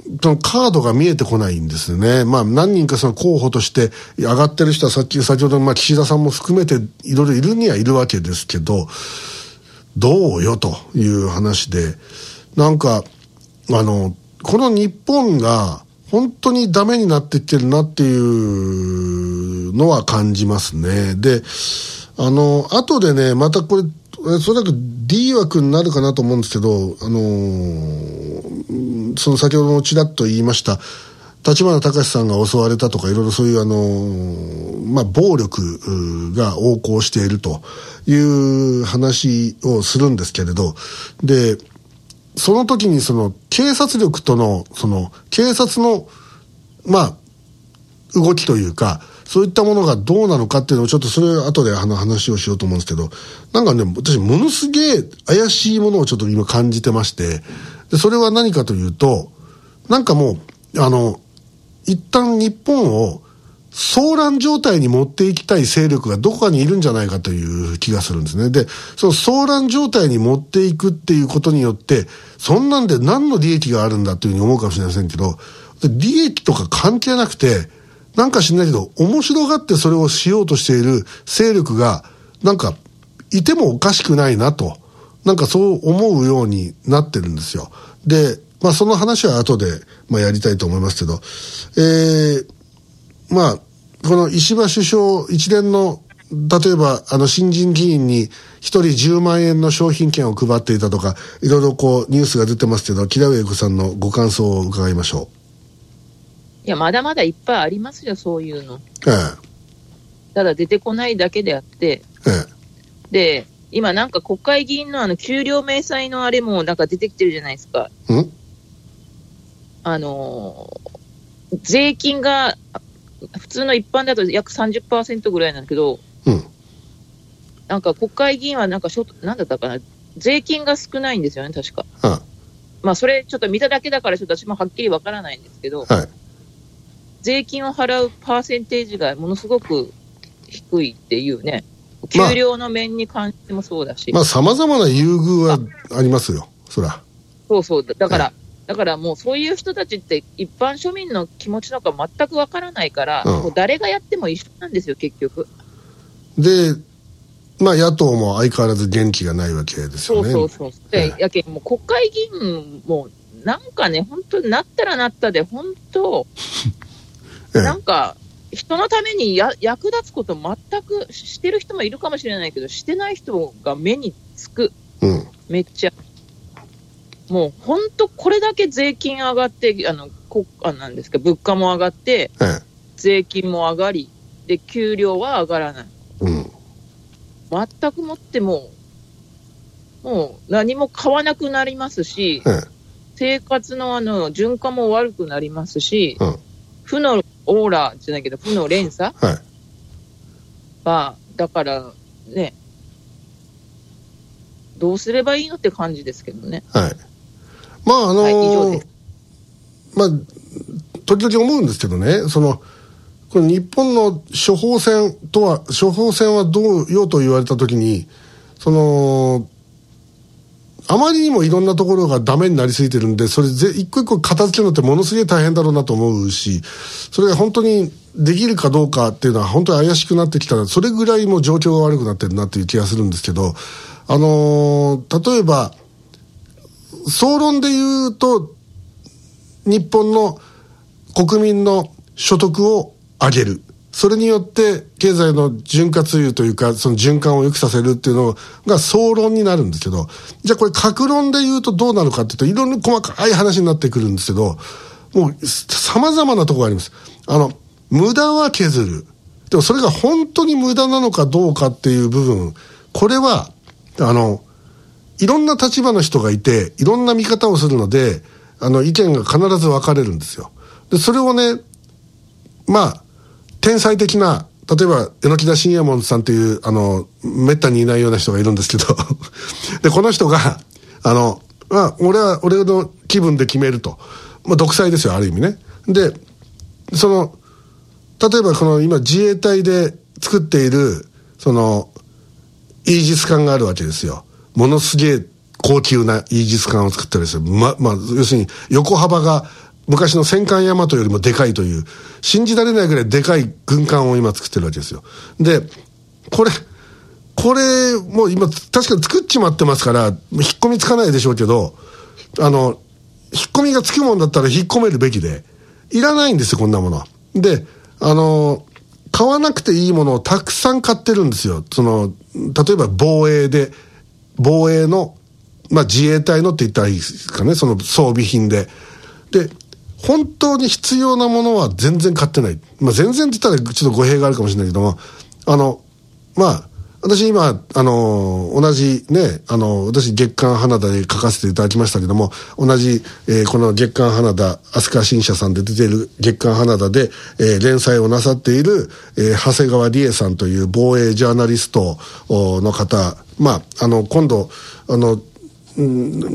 そのカードが見えてこないんですよね。まあ何人かその候補として上がってる人はさっき、先ほどまあ岸田さんも含めていろいろいるにはいるわけですけど、どうよという話で、なんか、あの、この日本が本当にダメになってきてるなっていうのは感じますね。で、あの、後でね、またこれ、それだけ D 枠になるかなと思うんですけど、あのー、その先ほどもちらっと言いました立花隆さんが襲われたとかいろいろそういうあのー、まあ暴力が横行しているという話をするんですけれど、でその時にその警察力とのその警察のまあ動きというかそういったものがどうなのかっていうのをちょっとそれ後であの話をしようと思うんですけど、なんかね、私ものすげえ怪しいものをちょっと今感じてまして、でそれは何かというと、なんかもうあの一旦日本を騒乱状態に持っていきたい勢力がどこかにいるんじゃないかという気がするんですね。で、その騒乱状態に持っていくっていうことによって、そんなんで何の利益があるんだというふうに思うかもしれませんけど、利益とか関係なくて、なんか知んないけど、面白がってそれをしようとしている勢力が、なんか、いてもおかしくないなと、なんかそう思うようになってるんですよ。で、まあその話は後で、まあやりたいと思いますけど、えー、まあ、この石破首相一連の、例えば、あの、新人議員に一人じゅうまんえんの商品券を配っていたとか、いろいろこう、ニュースが出てますけど、木田上子さんのご感想を伺いましょう。 いや、まだまだいっぱいありますよ、そういうの。 ええ。 ただ出てこないだけであって。 ええ。 で、今なんか国会議員のあの、給料明細のあれもなんか出てきてるじゃないですか。 ん？ あのー、税金が、普通の一般だと約 さんじゅっパーセント ぐらいなんだけど、 うん。 なんか国会議員はなんかしょ、なんだったかな、税金が少ないんですよね、確か。 うん。 まあ、それちょっと見ただけだから、ちょっと私もはっきりわからないんですけど、 はい。 税金を払うパーセンテージがものすごく低いっていうね、給料の面に関してもそうだし。 まあ、様々な優遇はありますよ、そら。 そうそう。だから、 はい、 だからもうそういう人たちって一般庶民の気持ちなんか全くわからないから、 うん、 もう誰がやっても一緒なんですよ、結局。 で、まあ、野党も相変わらず元気がないわけですよね。 そうそうそう。で、やけん、もう国会議員も、なんかね、本当になったらなったで、本当、なんか、人のためにや役立つこと全くしてる人もいるかもしれないけど、してない人が目につく。 うん、 めっちゃ。もう本当これだけ税金上がって、あの、国家なんですか、物価も上がって、 ええ、 税金も上がり、で、給料は上がらない。 うん、 全くもっても、もう何も買わなくなりますし、 ええ、 生活のあの、循環も悪くなりますし、 うん、 負のオーラじゃないけど、負の連鎖はい。 は、だからね、どうすればいいのって感じですけどね。 はい。まあ、あのー、 はい、以上です。 まあ、時々思うんですけどね、その、この日本の処方箋とは、処方箋はどうよと言われたときに、その、あまりにもいろんなところがダメになりすぎてるんで、それぜ一個一個片付けるのってものすげえ大変だろうなと思うし、それが本当にできるかどうかっていうのは本当に怪しくなってきたら、それぐらいもう状況が悪くなってるなっていう気がするんですけど、あのー、例えば、総論で言うと、日本の国民の所得を上げる。それによって経済の潤滑油というか、その循環を良くさせるっていうのが総論になるんですけど、じゃあこれ各論で言うとどうなるかっていうと、いろんな細かい話になってくるんですけど、もう様々なところがあります。あの、無駄は削る。でもそれが本当に無駄なのかどうかっていう部分、これは、あの、いろんな立場の人がいて、いろんな見方をするので、あの、意見が必ず分かれるんですよ。で、それをね、まあ、天才的な、例えば、榎田信也門さんっていう、あの、めったにいないような人がいるんですけど、で、この人が、あの、まあ、俺は、俺の気分で決めると。まあ、独裁ですよ、ある意味ね。で、その、例えばこの今自衛隊で作っている、その、イージス艦があるわけですよ。ものすげえ高級なイージス艦を作ってるんですよ。ま、まあ、要するに横幅が昔の戦艦大和よりもでかいという、信じられないぐらいでかい軍艦を今作ってるわけですよ。で、これ、これ、もう今、確かに作っちまってますから、引っ込みつかないでしょうけど、あの、引っ込みがつくもんだったら引っ込めるべきで、いらないんですよ、こんなものは。で、あの、買わなくていいものをたくさん買ってるんですよ。その、例えば防衛で、防衛の、まあ自衛隊のって言ったらいいですかね、その装備品で。で、本当に必要なものは全然買ってない。まあ全然って言ったらちょっと語弊があるかもしれないけども、あの、まあ、私今、あの、同じね、あの、私月刊花田で書かせていただきましたけども、同じ、えー、この月刊花田、飛鳥新社さんで出ている月刊花田で、えー、連載をなさっている、えー、長谷川理恵さんという防衛ジャーナリストの方、まあ、あの、今度、あの、うん、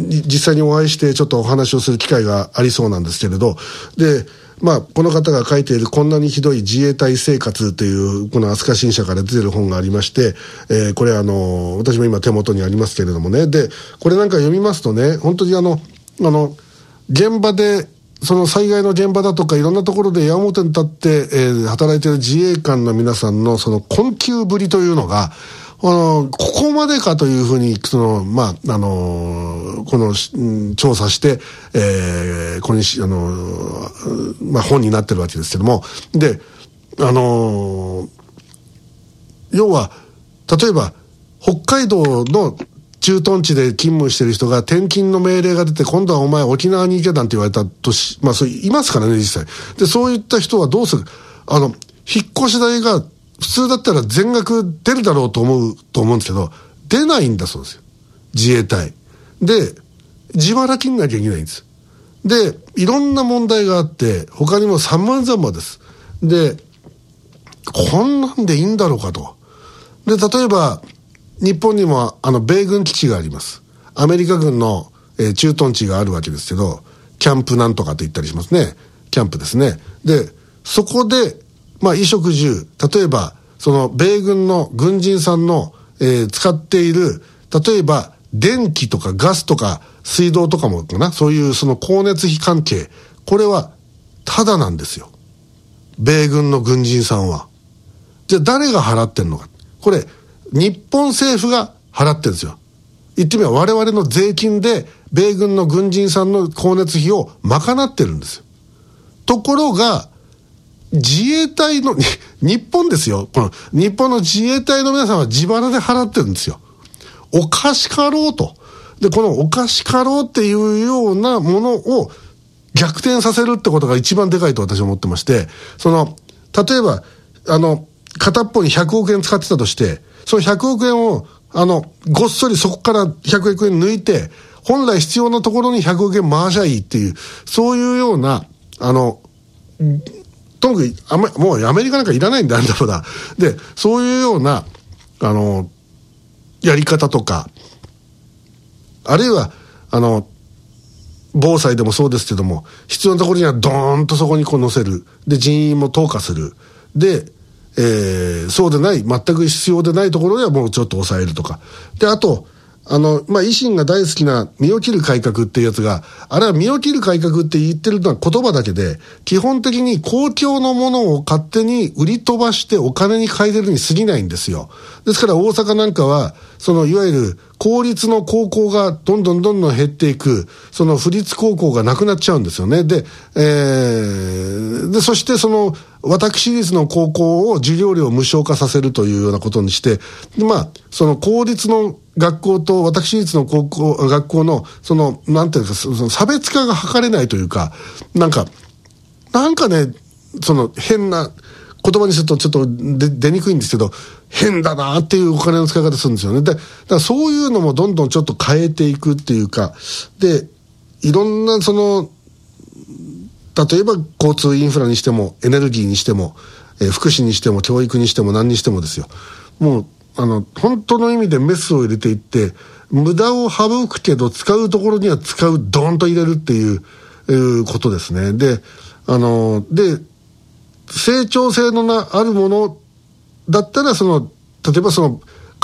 実際にお会いしてちょっとお話をする機会がありそうなんですけれど、で、まあ、この方が書いているこんなにひどい自衛隊生活という、この飛鳥新社から出てる本がありまして、えー、これあの、私も今手元にありますけれどもね。で、これなんか読みますとね、本当にあの、あの、現場で、その災害の現場だとかいろんなところで矢面に立って、えー、働いている自衛官の皆さんのその困窮ぶりというのが、あの、ここまでかというふうに、その、まあ、あの、この、うん、調査して、えー、ここに、あの、まあ、本になってるわけですけども、で、あの、要は、例えば、北海道の駐屯地で勤務している人が転勤の命令が出て、今度はお前沖縄に行けなんて言われたとし、まあ、そういますからね、実際。で、そういった人はどうする？あの、引っ越し代が、普通だったら全額出るだろうと思うと思うんですけど、出ないんだそうですよ。自衛隊。で、自腹切んなきゃいけないんです。で、いろんな問題があって、他にも三万三万です。で、こんなんでいいんだろうかと。で、例えば、日本にもあの、米軍基地があります。アメリカ軍の、えー、駐屯地があるわけですけど、キャンプなんとかと言ったりしますね。キャンプですね。で、そこで、まあ、衣食住、例えば、その、米軍の軍人さんの、えー、使っている、例えば、電気とかガスとか水道とかもかな、そういうその光熱費関係、これは、ただなんですよ。米軍の軍人さんは。じゃあ、誰が払ってんのか。これ、日本政府が払ってるんですよ。言ってみれば、我々の税金で、米軍の軍人さんの光熱費を賄ってるんですよ。ところが、自衛隊の、日本ですよ。この日本の自衛隊の皆さんは自腹で払ってるんですよ。おかしかろうと。で、このおかしかろうっていうようなものを逆転させるってことが一番でかいと私は思ってまして、その、例えば、あの、片っぽにひゃくおくえん使ってたとして、そのひゃくおくえんを、あの、ごっそりそこからひゃくおくえん抜いて、本来必要なところにひゃくおくえん回しゃいいっていう、そういうような、あの、とにかくもうアメリカなんかいらないんだ、あんだろうだ。で、そういうような、あの、やり方とか、あるいは、あの、防災でもそうですけども、必要なところにはドーンとそこにこう乗せる。で、人員も投下する。で、えー、そうでない、全く必要でないところではもうちょっと抑えるとか。で、あと、あの、まあ、維新が大好きな身を切る改革っていうやつが、あれは身を切る改革って言ってるのは言葉だけで、基本的に公共のものを勝手に売り飛ばしてお金に変えてるに過ぎないんですよ。ですから大阪なんかは、そのいわゆる公立の高校がどんどんどんどん減っていく、その府立高校がなくなっちゃうんですよね。で、えー、で、そしてその、私立の高校を授業料無償化させるというようなことにして、まあ、その公立の学校と私立の高校、学校の、その、なんていうか、その差別化が図れないというか、なんか、なんかね、その変な、言葉にするとちょっと出、出にくいんですけど、変だなっていうお金の使い方するんですよね。で、だからそういうのもどんどんちょっと変えていくっていうか、で、いろんなその、例えば交通インフラにしても、エネルギーにしても、えー、福祉にしても、教育にしても何にしてもですよ。もう、あの、本当の意味でメスを入れていって、無駄を省くけど、使うところには使う、ドーンと入れるっていう、いうことですね。で、あの、で、成長性のなあるものだったら、その、例えばその、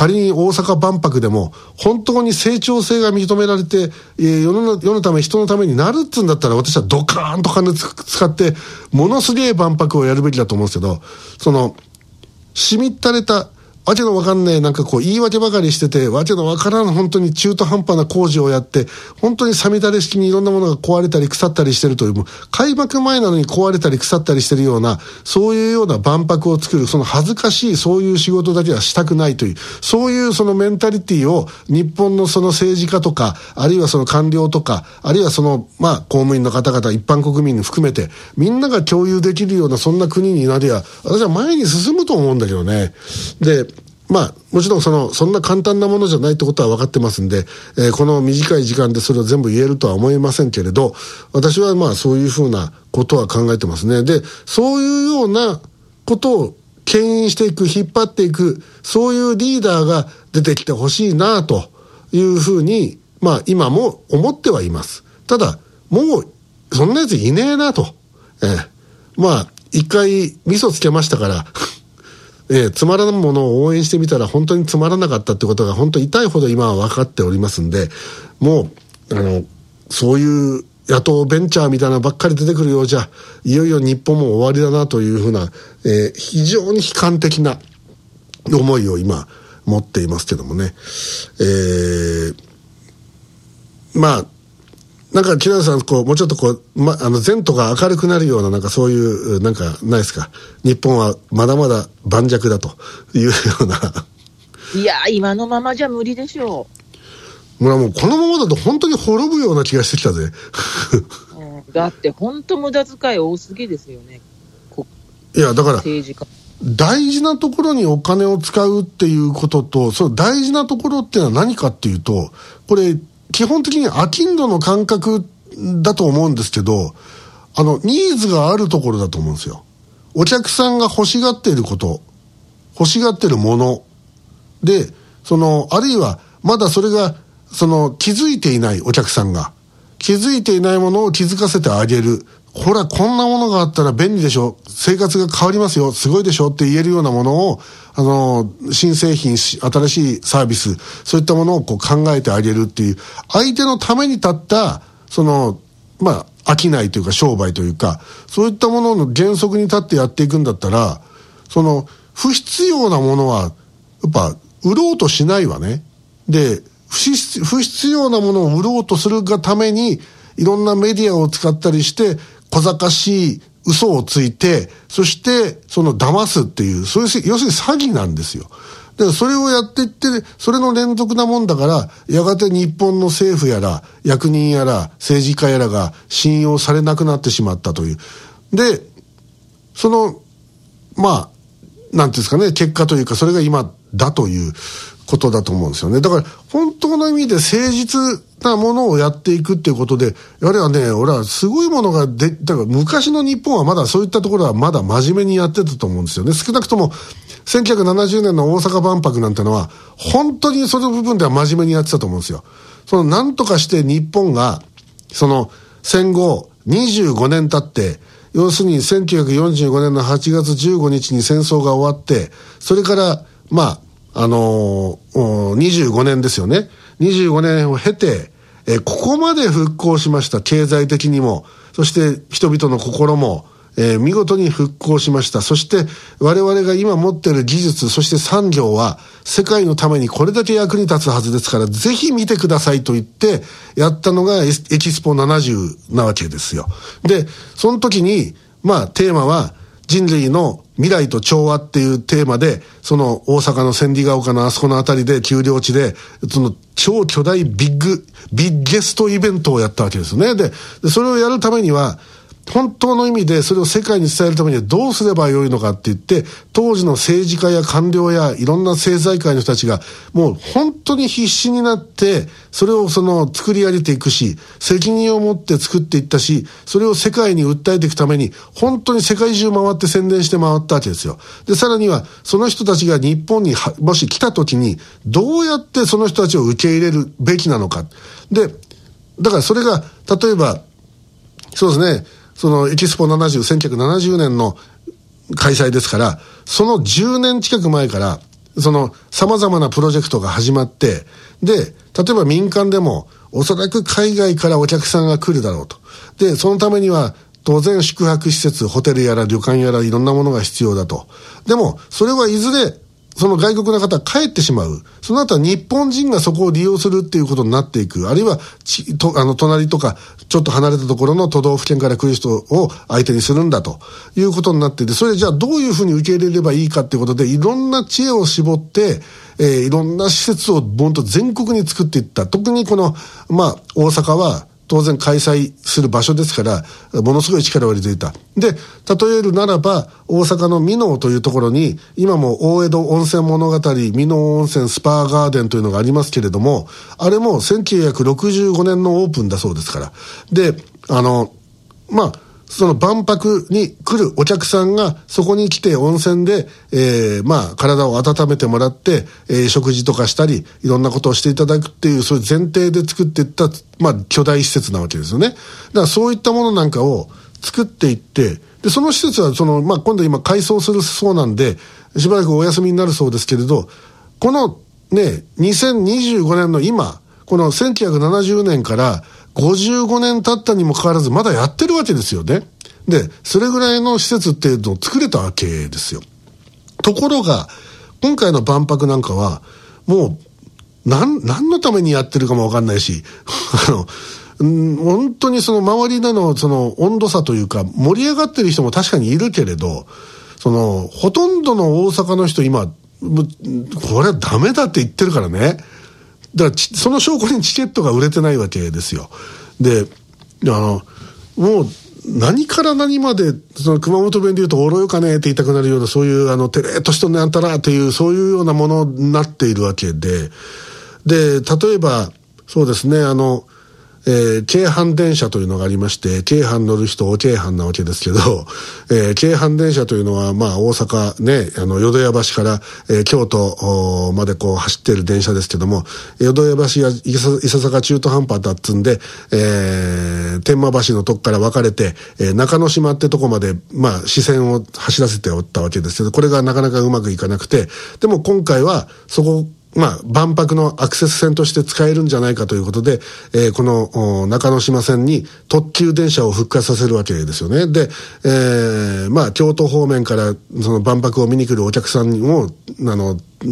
仮に大阪万博でも本当に成長性が認められて、えー、世の、世のため人のためになるっつうんだったら、私はドカーンと金使ってものすげえ万博をやるべきだと思うんですけど、そのしみったれたわけのわかんない、なんかこう言い訳ばかりしてて、わけのわからん本当に中途半端な工事をやって、本当にさみだれ式にいろんなものが壊れたり腐ったりしてるという、もう開幕前なのに壊れたり腐ったりしてるような、そういうような万博を作る、その恥ずかしいそういう仕事だけはしたくないという、そういうそのメンタリティを日本のその政治家とか、あるいはその官僚とか、あるいはそのまあ公務員の方々、一般国民含めてみんなが共有できるようなそんな国になりゃ、私は前に進むと思うんだけどね。で、まあ、もちろんその、そんな簡単なものじゃないってことは分かってますんで、えー、この短い時間でそれを全部言えるとは思いませんけれど、私はまあそういうふうなことは考えてますね。で、そういうようなことを牽引していく、引っ張っていく、そういうリーダーが出てきてほしいなというふうに、まあ今も思ってはいます。ただ、もう、そんなやついねえなと。えー、まあ、一回味噌つけましたから、えー、つまらないものを応援してみたら本当につまらなかったってことが本当痛いほど今は分かっておりますんで、もうあのそういう野党ベンチャーみたいなのばっかり出てくるようじゃいよいよ日本も終わりだなというふうな、えー、非常に悲観的な思いを今持っていますけどもね、えー、まあなんか木田さんこうもうちょっとこう、ま、あの前途が明るくなるようななんかそういうなんかないですか。日本はまだまだ盤石だというような。 いや今のままじゃ無理でしょう。もうこのままだと本当に滅ぶような気がしてきたぜ。 うん、だって本当無駄遣い多すぎですよね。 いやだから政治家大事なところにお金を使うっていうことと、その大事なところっていうのは何かっていうと、これ基本的に飽きんどの感覚だと思うんですけど、あのニーズがあるところだと思うんですよ。お客さんが欲しがっていること、欲しがっているもので、そのあるいはまだそれがその気づいていないお客さんが気づいていないものを気づかせてあげる。ほらこんなものがあったら便利でしょ、生活が変わりますよ、すごいでしょって言えるようなものを、あの新製品、新しいサービス、そういったものをこう考えてあげるっていう、相手のために立ったそのまあ商いというか商売というか、そういったものの原則に立ってやっていくんだったら、その不必要なものはやっぱ売ろうとしないわね。で不必、不必要なものを売ろうとするがためにいろんなメディアを使ったりして小賢しい嘘をついて、そしてその騙すっていう、そういう要するに詐欺なんですよ。でそれをやっていって、それの連続なもんだから、やがて日本の政府やら役人やら政治家やらが信用されなくなってしまったという。でそのまあなんていうんですかね、結果というか、それが今だということだと思うんですよね。だから本当の意味で誠実なものをやっていくっていうことで、やれはね、俺はすごいものがで、だから昔の日本はまだそういったところはまだ真面目にやってたと思うんですよね。少なくともせんきゅうひゃくななじゅうねんの大阪万博なんてのは本当にその部分では真面目にやってたと思うんですよ。その何とかして日本がその戦後にじゅうごねん経って、要するにせんきゅうひゃくよんじゅうごねんのはちがつじゅうごにちに戦争が終わって、それからまああのー、にじゅうごねんですよね。にじゅうごねんを経て、えー、ここまで復興しました。経済的にも、そして人々の心も、えー、見事に復興しました。そして我々が今持っている技術、そして産業は世界のためにこれだけ役に立つはずですから、ぜひ見てくださいと言ってやったのがエキスポななじゅうなわけですよ。でその時にまあテーマは人類の未来と調和っていうテーマで、その大阪の千里ヶ丘のあそこのあたりで丘陵地でその超巨大ビッグビッゲストイベントをやったわけですよね。でそれをやるためには本当の意味でそれを世界に伝えるためにはどうすればよいのかって言って、当時の政治家や官僚やいろんな政財界の人たちがもう本当に必死になってそれをその作り上げていくし、責任を持って作っていったし、それを世界に訴えていくために本当に世界中回って宣伝して回ったわけですよ。でさらにはその人たちが日本にもし来た時にどうやってその人たちを受け入れるべきなのか。でだからそれが例えばそうですね、そのエキスポななじゅう、せんきゅうひゃくななじゅうねんの開催ですから、そのじゅうねん近く前からその様々なプロジェクトが始まって、で、例えば民間でもおそらく海外からお客さんが来るだろうと。で、そのためには当然宿泊施設、ホテルやら旅館やらいろんなものが必要だと。でも、それはいずれその外国の方が帰ってしまう。その後は日本人がそこを利用するっていうことになっていく。あるいはちと、あの、隣とか、ちょっと離れたところの都道府県から来る人を相手にするんだということになっていて、それじゃあどういうふうに受け入れればいいかっていうことで、いろんな知恵を絞って、えー、いろんな施設をボンと全国に作っていった。特にこの、まあ、大阪は、当然開催する場所ですから、ものすごい力を入れていた。で、例えるならば、大阪の箕面というところに、今も大江戸温泉物語、箕面温泉スパーガーデンというのがありますけれども、あれもせんきゅうひゃくろくじゅうごねんのオープンだそうですから。で、あの、まあ、その万博に来るお客さんがそこに来て温泉で、えー、まあ体を温めてもらって、えー、食事とかしたりいろんなことをしていただくっていうそういう前提で作っていったまあ巨大施設なわけですよね。だからそういったものなんかを作っていって、でその施設はそのまあ今度今改装するそうなんでしばらくお休みになるそうですけれど、このねにせんにじゅうごねんの今このせんきゅうひゃくななじゅうねんからごじゅうごねん経ったにもかかわらずまだやってるわけですよね。で、それぐらいの施設っていうのを作れたわけですよ。ところが、今回の万博なんかは、もう、なん、何のためにやってるかもわかんないし、あの、うん、本当にその周りでのその温度差というか、盛り上がってる人も確かにいるけれど、その、ほとんどの大阪の人今、これはダメだって言ってるからね。だからその証拠にチケットが売れてないわけですよ。で、あの、もう何から何まで、その熊本弁で言うとおろよかねって言いたくなるような、そういうあの、てれーっとしとんねあんたらっていう、そういうようなものになっているわけで、で、例えば、そうですね、あの、えー、京阪電車というのがありまして、京阪乗る人、お京阪なわけですけど、えー、京阪電車というのは、まあ、大阪ね、あの、淀屋橋から、えー、京都までこう走っている電車ですけども、淀屋橋や伊佐坂中途半端だっつんで、えー、天満橋のとこから分かれて、えー、中之島ってとこまで、まあ、支線を走らせておったわけですけど、これがなかなかうまくいかなくて、でも今回は、そこ、まあ、万博のアクセス線として使えるんじゃないかということで、えー、この中之島線に特急電車を復活させるわけですよね。で、えー、まあ、京都方面からその万博を見に来るお客さんを、あの、うん、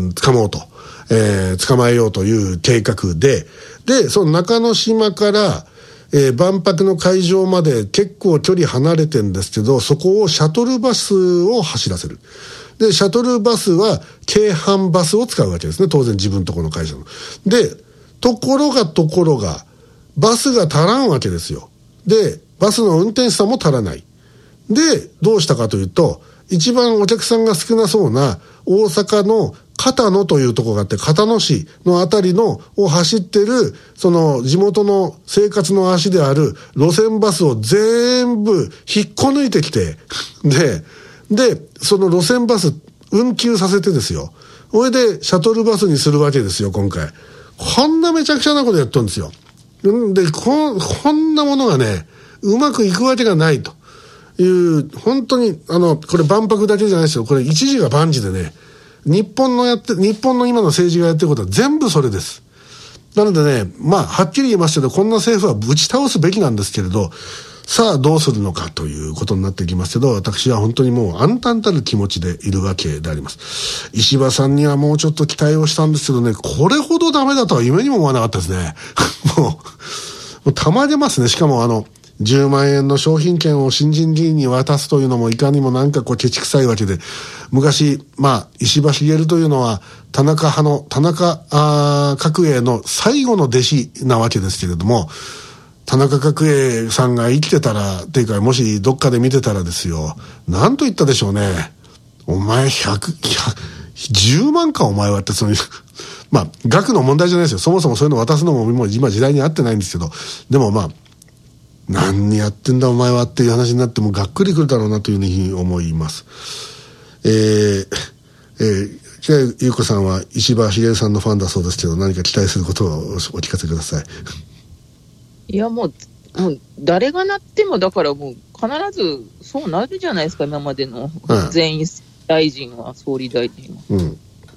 掴もうと、えー、捕まえようという計画で、で、その中之島から、えー、万博の会場まで結構距離離れてるんですけど、そこをシャトルバスを走らせる。で、シャトルバスは京阪バスを使うわけですね。当然自分とこの会社の。で、ところがところが、バスが足らんわけですよ。で、バスの運転手さんも足らない。で、どうしたかというと、一番お客さんが少なそうな大阪の片野というところがあって、片野市のあたりのを走ってる、その地元の生活の足である路線バスを全部引っこ抜いてきて、で、で、その路線バス運休させてですよ。それでシャトルバスにするわけですよ、今回。こんなめちゃくちゃなことやっとるんですよ。で、こ、こんなものがね、うまくいくわけがないという、本当に、あの、これ万博だけじゃないですよ。これ一時が万事でね、日本のやって、日本の今の政治がやってることは全部それです。なのでね、まあ、はっきり言いますけど、こんな政府はぶち倒すべきなんですけれど、さあどうするのかということになってきますけど、私は本当にもう暗淡たる気持ちでいるわけであります。石破さんにはもうちょっと期待をしたんですけどね、これほどダメだとは夢にも思わなかったですね。もう、もうたまげますね。しかもあの、じゅうまんえんの商品券を新人議員に渡すというのもいかにもなんかこうケチくさいわけで、昔、まあ、石破茂というのは田中派の、田中あ角栄の最後の弟子なわけですけれども、田中角栄さんが生きてたら、っていうか、もしどっかで見てたらですよ、なんと言ったでしょうね。お前ひゃく、じゅうまんかお前はって、その、まあ、額の問題じゃないですよ。そもそもそういうの渡すのももう今時代に合ってないんですけど、でもまあ、何やってんだお前はっていう話になってもがっくりくるだろうなというふうに思います。えー、えー、木谷優子さんは石破茂さんのファンだそうですけど、何か期待することをお聞かせください。 いやもう、もう誰がなってもだからもう必ずそうなるじゃないですか、今までの全員大臣は、総理大臣は。 うん。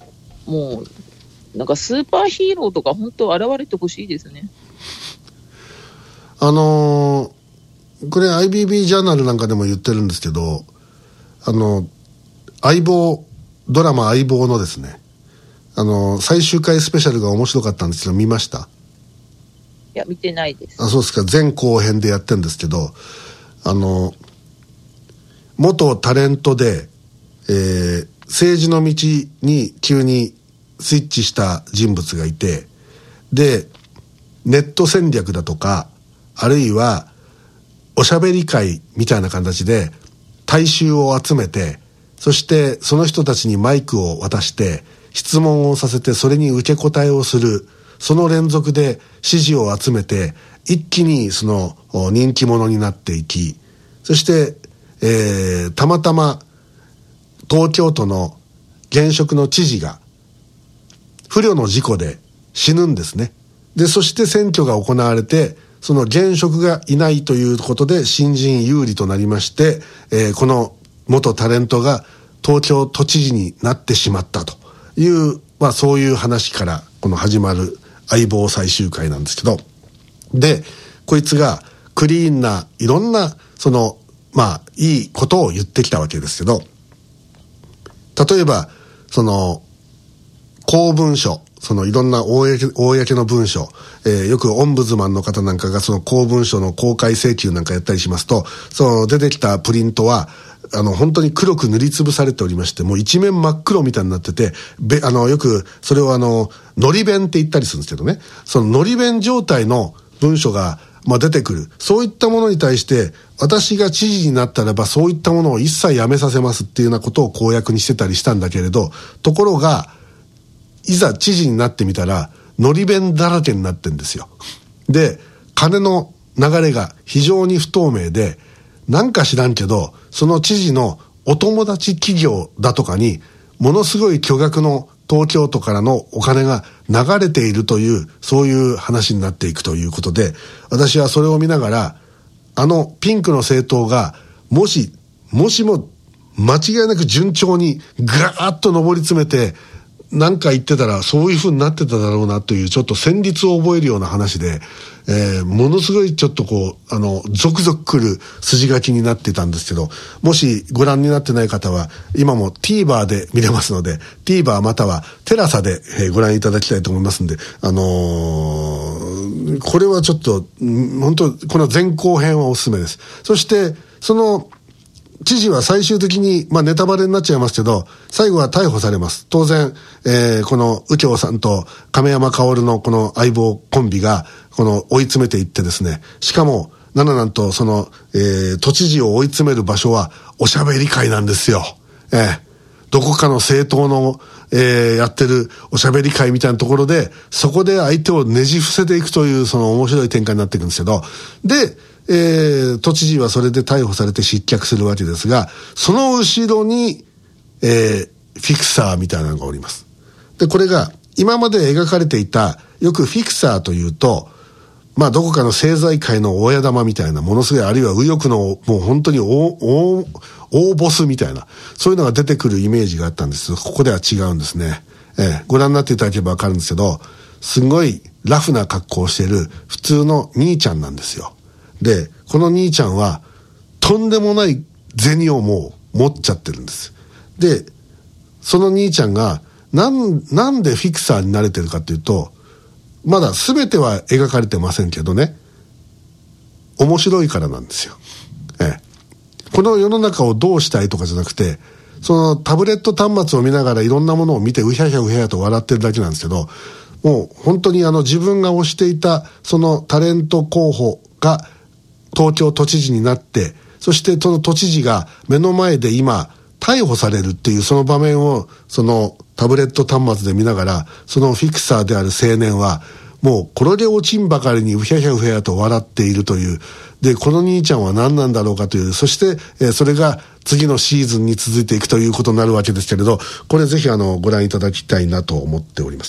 もうなんかスーパーヒーローとか本当現れてほしいですね。 あのー、これ アイビービー ジャーナルなんかでも言ってるんですけど、あの相棒ドラマ相棒のですね、あの最終回スペシャルが面白かったんですけど、見ました？ いや見てないです。 あ、そうですか。前後編でやってるんですけど、あの元タレントで、えー、政治の道に急にスイッチした人物がいて、でネット戦略だとか、あるいはおしゃべり会みたいな形で大衆を集めて、そしてその人たちにマイクを渡して質問をさせて、それに受け答えをする、その連続で支持を集めて一気にその人気者になっていき、そして、えー、たまたま東京都の現職の知事が不慮の事故で死ぬんですね。でそして選挙が行われて、その現職がいないということで新人有利となりまして、えー、この元タレントが東京都知事になってしまったという、まあ、そういう話からこの始まる相棒最終回なんですけど、でこいつがクリーンないろんなそのまあいいことを言ってきたわけですけど、例えばその公文書、そのいろんな公、公の文書、えー、よくオンブズマンの方なんかがその公文書の公開請求なんかやったりしますと、その出てきたプリントはあの本当に黒く塗りつぶされておりまして、もう一面真っ黒みたいになってて、べあのよくそれをあののり弁って言ったりするんですけどね、そののり弁状態の文書がまあ出てくる。そういったものに対して私が知事になったらばそういったものを一切やめさせますっていうようなことを公約にしてたりしたんだけれど、ところがいざ知事になってみたらのり弁だらけになってんですよ。で金の流れが非常に不透明で、なんか知らんけどその知事のお友達企業だとかにものすごい巨額の東京都からのお金が流れているという、そういう話になっていくということで、私はそれを見ながら、あのピンクの政党がもしもしも間違いなく順調にガーッと上り詰めてなんか言ってたらそういう風になってただろうなという、ちょっと旋律を覚えるような話で、えー、ものすごいちょっとこうあのゾクゾクくる筋書きになってたんですけど、もしご覧になってない方は今も TVer で見れますので、 TVer またはテラサで、えー、ご覧いただきたいと思いますんで、あのー、これはちょっと本当この前後編はおすすめです。そしてその知事は最終的に、まあネタバレになっちゃいますけど、最後は逮捕されます。当然、えー、この右京さんと亀山薫のこの相棒コンビが、この追い詰めていってですね、しかも、なんなんとその、えー、都知事を追い詰める場所は、おしゃべり会なんですよ。えー、どこかの政党の、えー、やってるおしゃべり会みたいなところで、そこで相手をねじ伏せていくという、その面白い展開になっていくんですけど、で、えー、都知事はそれで逮捕されて失脚するわけですが、その後ろに、えー、フィクサーみたいなのがおります。で、これが今まで描かれていた、よくフィクサーというと、まあどこかの政財界の親玉みたいな、ものすごい、あるいは右翼のもう本当に大、大、大ボスみたいな、そういうのが出てくるイメージがあったんですが、ここでは違うんですね。えー、ご覧になっていただければわかるんですけど、すごいラフな格好をしている普通の兄ちゃんなんですよ。で、この兄ちゃんはとんでもない銭をもう持っちゃってるんです。で、その兄ちゃんがなん、なんでフィクサーになれてるかっていうと、まだ全ては描かれてませんけどね、面白いからなんですよ。ええ、この世の中をどうしたいとかじゃなくて、そのタブレット端末を見ながらいろんなものを見てうひゃひゃうひゃひゃと笑ってるだけなんですけど、もう本当にあの自分が推していたそのタレント候補が東京都知事になって、そしてその都知事が目の前で今逮捕されるっていうその場面をそのタブレット端末で見ながら、そのフィクサーである青年はもう転げ落ちんばかりにうひゃひゃうひゃと笑っているという。で、この兄ちゃんは何なんだろうかという。そして、えー、それが次のシーズンに続いていくということになるわけですけれど、これぜひあのご覧いただきたいなと思っております。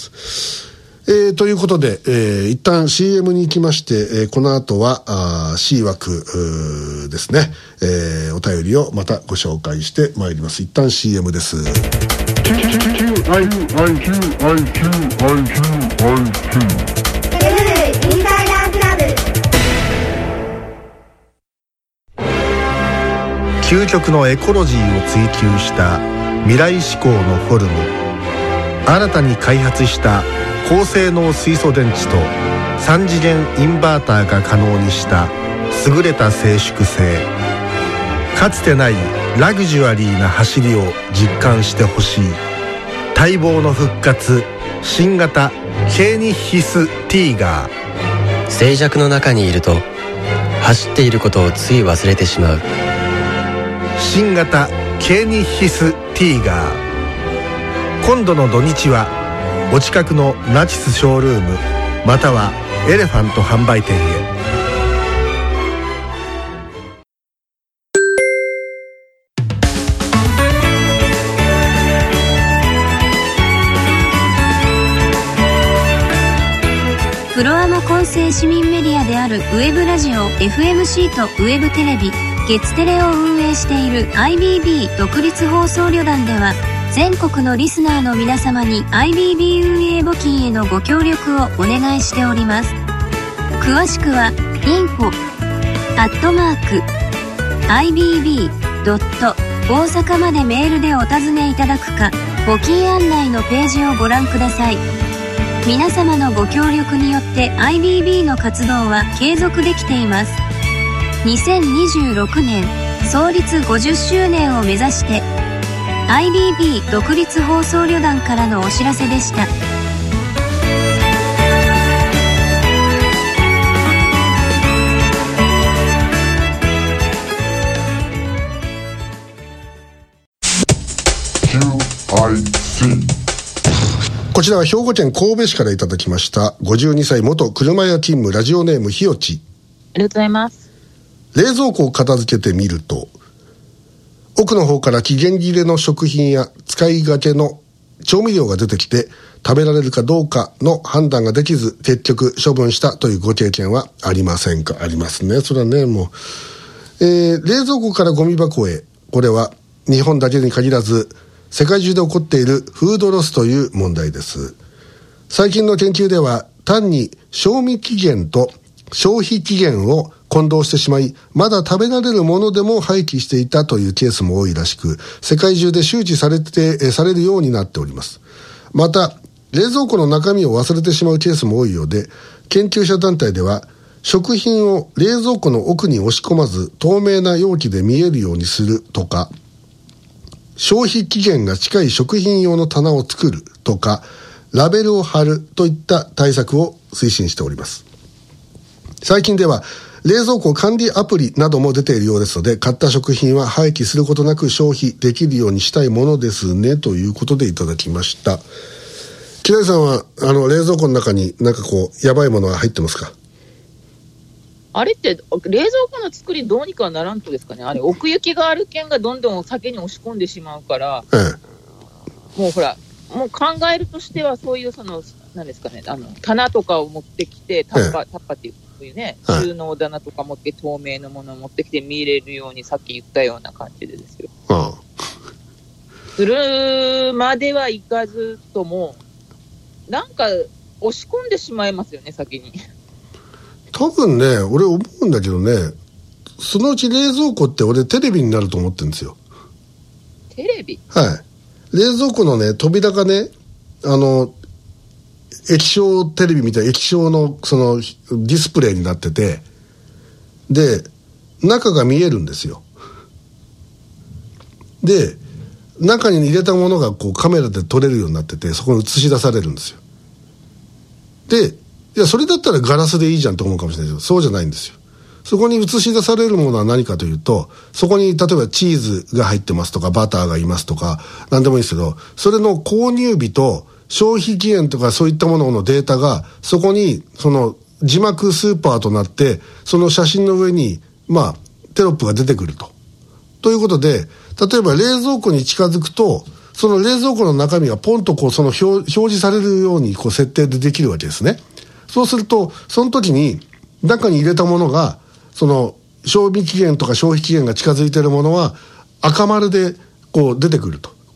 えー、ということで、えー、一旦 シーエム に行きまして、えー、この後はあ C 枠ですね、えー、お便りをまたご紹介してまいります。一旦 シーエム です。 究極のエコロジーを追求した未来志向のフォルム、新たに開発した高性能水素電池とさん次元インバーターが可能にした優れた静粛性、かつてないラグジュアリーな走りを実感してほしい。待望の復活、新型ケーニッヒスティーガー。 静寂の中にいると走っていることをつい忘れてしまう。 新型ケーニッヒスティーガー。今度の土日はお近くのナチスショールームまたはエレファント販売店へ。 プロアマ混成市民メディアであるウェブラジオ エフエムシー とウェブテレビ月テレを運営している アイビービー 独立放送旅団では、全国のリスナーの皆様に アイビービー 運営募金へのご協力をお願いしております。詳しくは インフォ アットマーク アイビービー ドット 大阪までメールでお尋ねいただくか、募金案内のページをご覧ください。皆様のご協力によって アイビービー の活動は継続できています。にせんにじゅうろくねん創立ごじゅっしゅうねんを目指して、 アイビービー 独立放送旅団からのお知らせでした。 こちらは兵庫県神戸市からいただきましたごじゅうにさい元車屋勤務ラジオネームひよち。 ありがとうございます。 冷蔵庫を片付けてみると、奥の方から期限切れの食品や使いがけの調味料が出てきて、食べられるかどうかの判断ができず結局処分したというご経験はありませんか？ありますね。それはね、もう、えー、冷蔵庫からゴミ箱へ。これは日本だけに限らず世界中で起こっているフードロスという問題です。最近の研究では単に賞味期限と消費期限を混同してしまい、まだ食べられるものでも廃棄していたというケースも多いらしく、世界中で周知されて、されるようになっております。また、冷蔵庫の中身を忘れてしまうケースも多いようで、研究者団体では、食品を冷蔵庫の奥に押し込まず、透明な容器で見えるようにするとか、消費期限が近い食品用の棚を作るとか、ラベルを貼るといった対策を推進しております。最近では、冷蔵庫管理アプリなども出ているようですので、買った食品は廃棄することなく消費できるようにしたいものですね、ということでいただきました。木梨さんはあの冷蔵庫の中になんかこうやばいものは入ってますか？ あれって冷蔵庫の作りどうにかならんとですかね。あれ奥行きがあるけんがどんどん先に押し込んでしまうから、ええ、もうほらもう考えるとしてはそういうその何ですかね、あの棚とかを持ってきてタッパー、ええ、タッパーっていうそういうね、収納棚とか持って透明なものを持ってきて見れるようにさっき言ったような感じでですよ。ああするまではいかずともなんか押し込んでしまいますよね先に。 多分ね、俺思うんだけどね、そのうち冷蔵庫って俺テレビになると思ってるんですよ。 テレビ？ はい。冷蔵庫のね扉がね、あの液晶テレビみたいな液晶のそのディスプレイになってて、で中が見えるんですよ。で中に入れたものがこうカメラで撮れるようになってて、そこに映し出されるんですよ。でいやそれだったらガラスでいいじゃんと思うかもしれないけど、そうじゃないんですよ。そこに映し出されるものは何かというと、そこに例えばチーズが入ってますとかバターがいますとか何でもいいですけど、それの購入日と消費期限とかそういったもののデータがそこにその字幕スーパーとなって、その写真の上にまあテロップが出てくると。ということで、例えば冷蔵庫に近づくと、その冷蔵庫の中身がポンとこうその表、表示されるようにこう設定でできるわけですね。そうするとその時に中に入れたものがその賞味期限とか消費期限が近づいているものは赤丸でこう出てくると。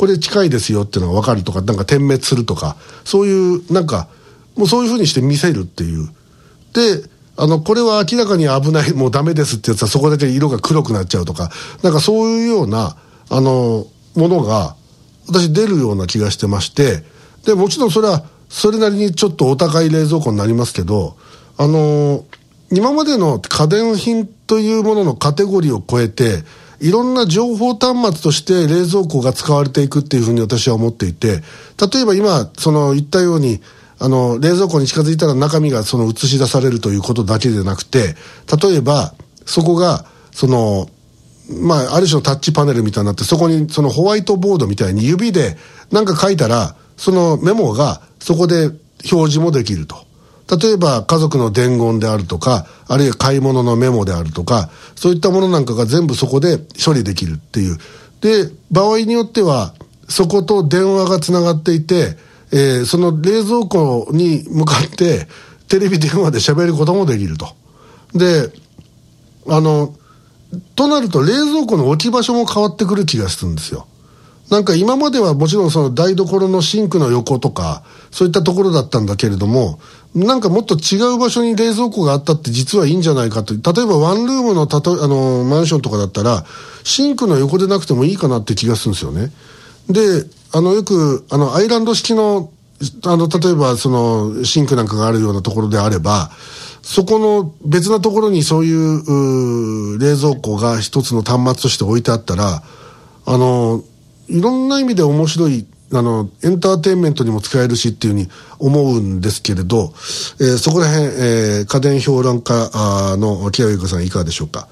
これ近いですよっていうのが分かるとか、なんか点滅するとか、そういうなんかもうそういうふうにして見せるっていう。であのこれは明らかに危ない、もうダメですってやつはそこだけ色が黒くなっちゃうとか、なんかそういうようなあのものが私出るような気がしてまして、でもちろんそれはそれなりにちょっとお高い冷蔵庫になりますけど、あの今までの家電品というもののカテゴリーを超えて、いろんな情報端末として冷蔵庫が使われていくっていうふうに私は思っていて、例えば今その言ったようにあの冷蔵庫に近づいたら中身がその映し出されるということだけでなくて、例えばそこがそのまあある種のタッチパネルみたいになって、そこにそのホワイトボードみたいに指で何か書いたらそのメモがそこで表示もできると。例えば家族の伝言であるとか、あるいは買い物のメモであるとか、そういったものなんかが全部そこで処理できるっていう。で場合によってはそこと電話がつながっていて、えー、その冷蔵庫に向かってテレビ電話で喋ることもできると。であのとなると冷蔵庫の置き場所も変わってくる気がするんですよ。なんか今まではもちろんその台所のシンクの横とかそういったところだったんだけれども、なんかもっと違う場所に冷蔵庫があったって実はいいんじゃないかと。例えばワンルームのたとあのマンションとかだったらシンクの横でなくてもいいかなって気がするんですよね。であのよくあのアイランド式のあの例えばそのシンクなんかがあるようなところであれば、そこの別なところにそういう、う冷蔵庫が一つの端末として置いてあったら、あのいろんな意味で面白いあのエンターテインメントにも使えるしっていうふうに思うんですけれど、えー、そこら辺、えー、家電評論家の木谷由香さんいかがでしょうか。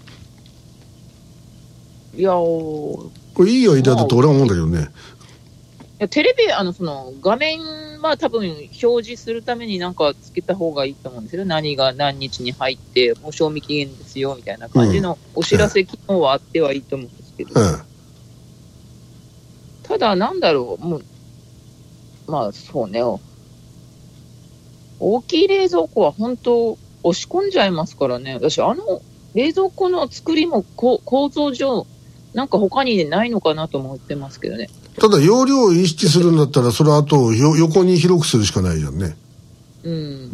いやこれいいアイデアだと俺は思うんだけどね。いやテレビあのその画面は多分表示するためになんかつけた方がいいと思うんですよ。何が何日に入ってもう賞味期限ですよみたいな感じのお知らせ機能はあってはいいと思うんですけど、うんうん、ただなんだろう、もうまあそうね、大きい冷蔵庫は本当押し込んじゃいますからね。私あの冷蔵庫の作りもこ構造上なんか他にないのかなと思ってますけどね。 ただ容量を意識するんだったらそれはあとよ横に広くするしかないじゃんね。 うん。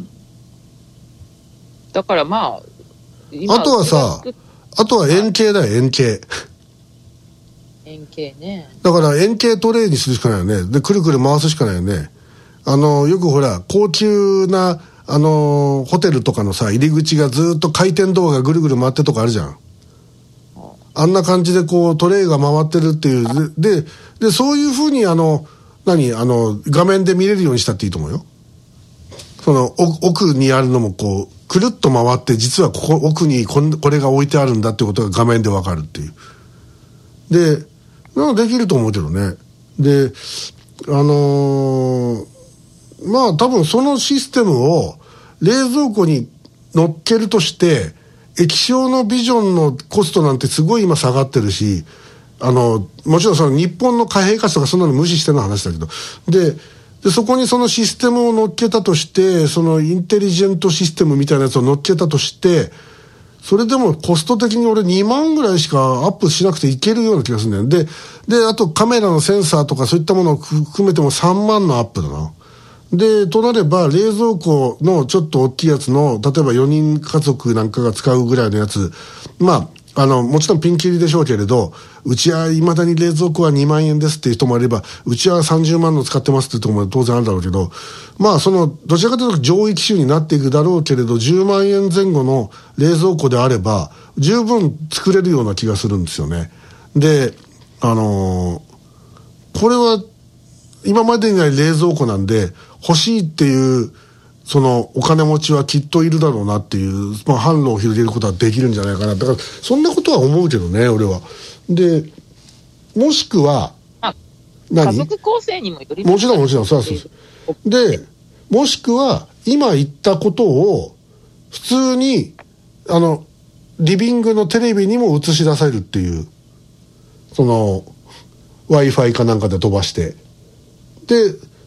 だからまあ今あとはさ、あとは円形だよ、円形。 円形ね。 だから円形トレイにするしかないよね。でくるくる回すしかないよね。あのよくほら高級なあのホテルとかのさ入り口がずっと回転動画がぐるぐる回ってるとかあるじゃん。あんな感じでこうトレイが回ってるっていうででそういうふうにあの何あの画面で見れるようにしたっていいと思うよ。その奥にあるのもこうくるっと回って実はここ奥にこれが置いてあるんだってことが画面でわかるっていう。でなんかできると思うけどね。であのー、まあ多分そのシステムを冷蔵庫に乗っけるとして液晶のビジョンのコストなんてすごい今下がってるし、あのもちろんその日本の貨幣価値とかそんなの無視しての話だけど、ででそこにそのシステムを乗っけたとして、そのインテリジェントシステムみたいなやつを乗っけたとして、それでもコスト的に俺にまんぐらいしかアップしなくていけるような気がするんだよ。でであとカメラのセンサーとかそういったものを含めてもさんまんのアップだな。でとなれば冷蔵庫のちょっと大きいやつの例えばよにん家族なんかが使うぐらいのやつ、まああのもちろんピンキリでしょうけれど、うちはいまだに冷蔵庫はにまんえんですっていう人もいれば、うちはさんじゅうまんの使ってますっていうところも当然あるだろうけど、まあそのどちらかというと上位機種になっていくだろうけれど、じゅうまんえんぜん後の冷蔵庫であれば十分作れるような気がするんですよね。であのー、これは今までにない冷蔵庫なんで欲しいっていうそのお金持ちはきっといるだろうなっていう、まあ、販路を広げることはできるんじゃないかな。だからそんなことは思うけどね俺は。でもしくは何家族構成にもよります。 もちろんもちろんそうそうそうでもしくは今言ったことを普通にあのリビングのテレビにも映し出されるっていう、その Wi-Fi かなんかで飛ばしてで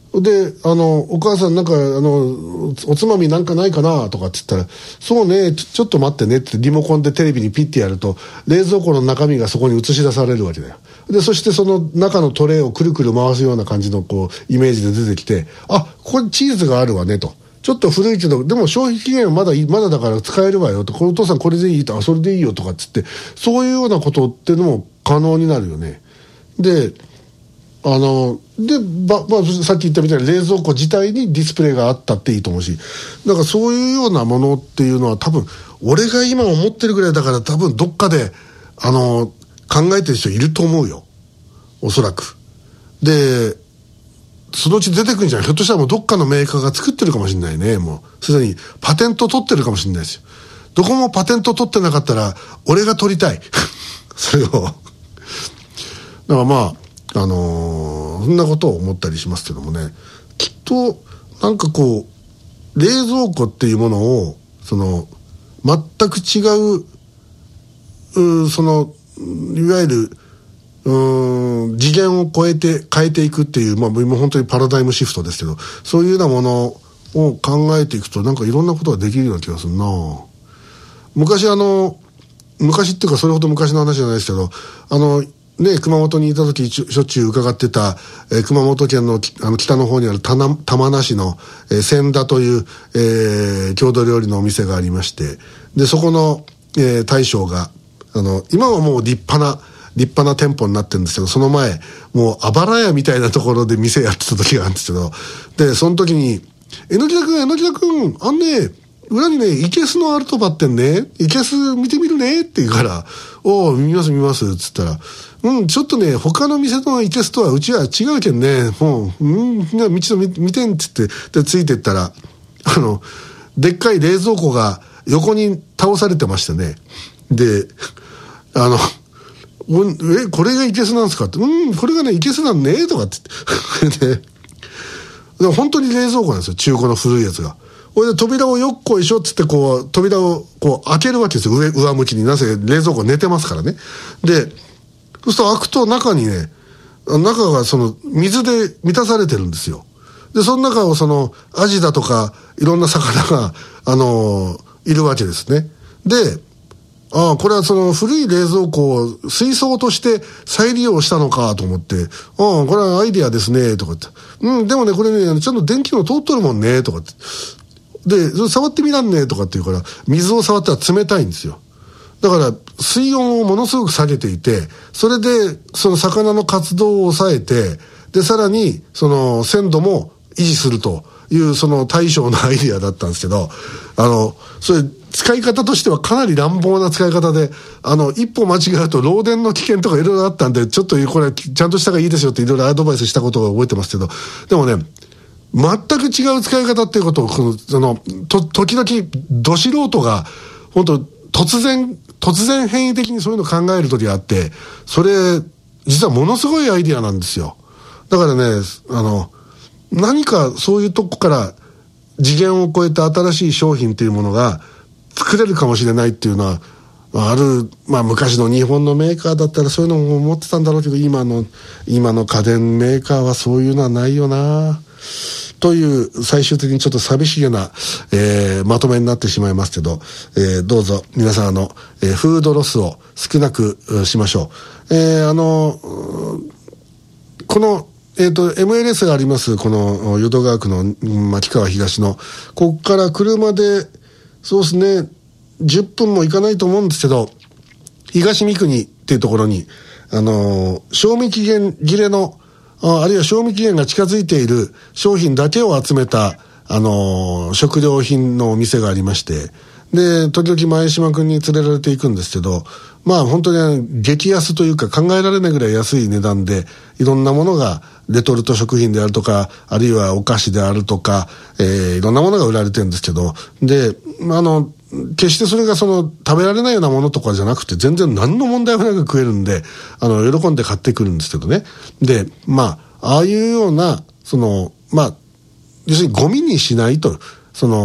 で、あの、お母さんなんか、あの、おつまみなんかないかなとかって言ったら、そうね、ちょ、ちょっと待ってねってリモコンでテレビにピッてやると、冷蔵庫の中身がそこに映し出されるわけだよ。で、そしてその中のトレイをくるくる回すような感じのこう、イメージで出てきて、あ、ここにチーズがあるわねと。ちょっと古いけど、でも消費期限はまだいい、まだだから使えるわよと。このお父さんこれでいいと、あ、それでいいよとかっつって、そういうようなことっていうのも可能になるよね。で、あのでば、まあ、さっき言ったみたいに冷蔵庫自体にディスプレイがあったっていいと思うし、だからそういうようなものっていうのは多分俺が今思ってるぐらいだから、多分どっかであの考えてる人いると思うよ、おそらく。でそのうち出てくるんじゃない、ひょっとしたらもうどっかのメーカーが作ってるかもしれないね。もうすでにパテント取ってるかもしれないですよ。どこもパテント取ってなかったら俺が取りたいそれをだからまああのー、そんなことを思ったりしますけどもね、きっとなんかこう冷蔵庫っていうものをその全く違う、うそのいわゆるうーん次元を超えて変えていくっていう、まあ今本当にパラダイムシフトですけど、そういうようなものを考えていくとなんかいろんなことができるような気がするな。昔あの昔っていうかそれほど昔の話じゃないですけど、あのね、熊本にいた時しょっちゅう伺ってた、えー、熊本県の、あの北の方にある玉名市の、えー、千田という、えー、郷土料理のお店がありまして、でそこの、えー、大将があの今はもう立派な立派な店舗になってるんですけど、その前もうあばら屋みたいなところで店やってた時があるんですけど、でその時に榎田君榎田君あんね裏にねイケスのあるとばってんね、イケス見てみるねって言うから、おお見ます見ますっつったら、うんちょっとね他の店のイケスとはうちは違うけんね、もううん道の見てんっつってでついてったら、あのでっかい冷蔵庫が横に倒されてましてね、であのえこれがイケスなんですかって、うんこれがねイケスなんねとかって言ってででも本当に冷蔵庫なんですよ、中古の古いやつが。これで扉をよっこいしょっつってこう扉をこう開けるわけですよ、上上向きに。なぜ冷蔵庫寝てますからね。でそうすると開くと中にね、中がその水で満たされてるんですよ。でその中をそのアジだとかいろんな魚があのー、いるわけですね。でああこれはその古い冷蔵庫を水槽として再利用したのかと思って、ああこれはアイデアですねとかって、うんでもねこれねちゃんと電気の通っとるもんねとかって、でそれ触ってみらんねとかって言うから、水を触ったら冷たいんですよ。だから水温をものすごく下げていて、それでその魚の活動を抑えて、でさらにその鮮度も維持するというその大将のアイデアだったんですけど、あのそれ使い方としてはかなり乱暴な使い方で、あの一歩間違うと漏電の危険とかいろいろあったんで、ちょっとこれちゃんとした方がいいですよっていろいろアドバイスしたことを覚えてますけど、でもね全く違う使い方っていうことをこのそのと時々ど素人が本当突然突然変異的にそういうのを考える時があって、それ実はものすごいアイディアなんですよ。だからねあの何かそういうとこから次元を超えた新しい商品っていうものが作れるかもしれないっていうのはある、まあ昔の日本のメーカーだったらそういうのも思ってたんだろうけど、今の今の家電メーカーはそういうのはないよなという最終的にちょっと寂しげな、えー、まとめになってしまいますけど、えー、どうぞ皆さんあの、えー、フードロスを少なくしましょう。えー、あのこのえっと エムエルエス がありますこの淀川区の牧川東のここから車でそうですねじゅっぷんも行かないと思うんですけど、東三国っていうところにあの賞味期限切れのあ, あるいは賞味期限が近づいている商品だけを集めた、あのー、食料品のお店がありまして、で、時々前島くんに連れられていくんですけど、まあ本当に激安というか考えられないぐらい安い値段で、いろんなものがレトルト食品であるとか、あるいはお菓子であるとか、えー、いろんなものが売られてるんですけど、で、あの、決してそれがその食べられないようなものとかじゃなくて全然何の問題もなく食えるんで、あの喜んで買ってくるんですけどね。でまあああいうようなそのまあ要するにゴミにしないと、その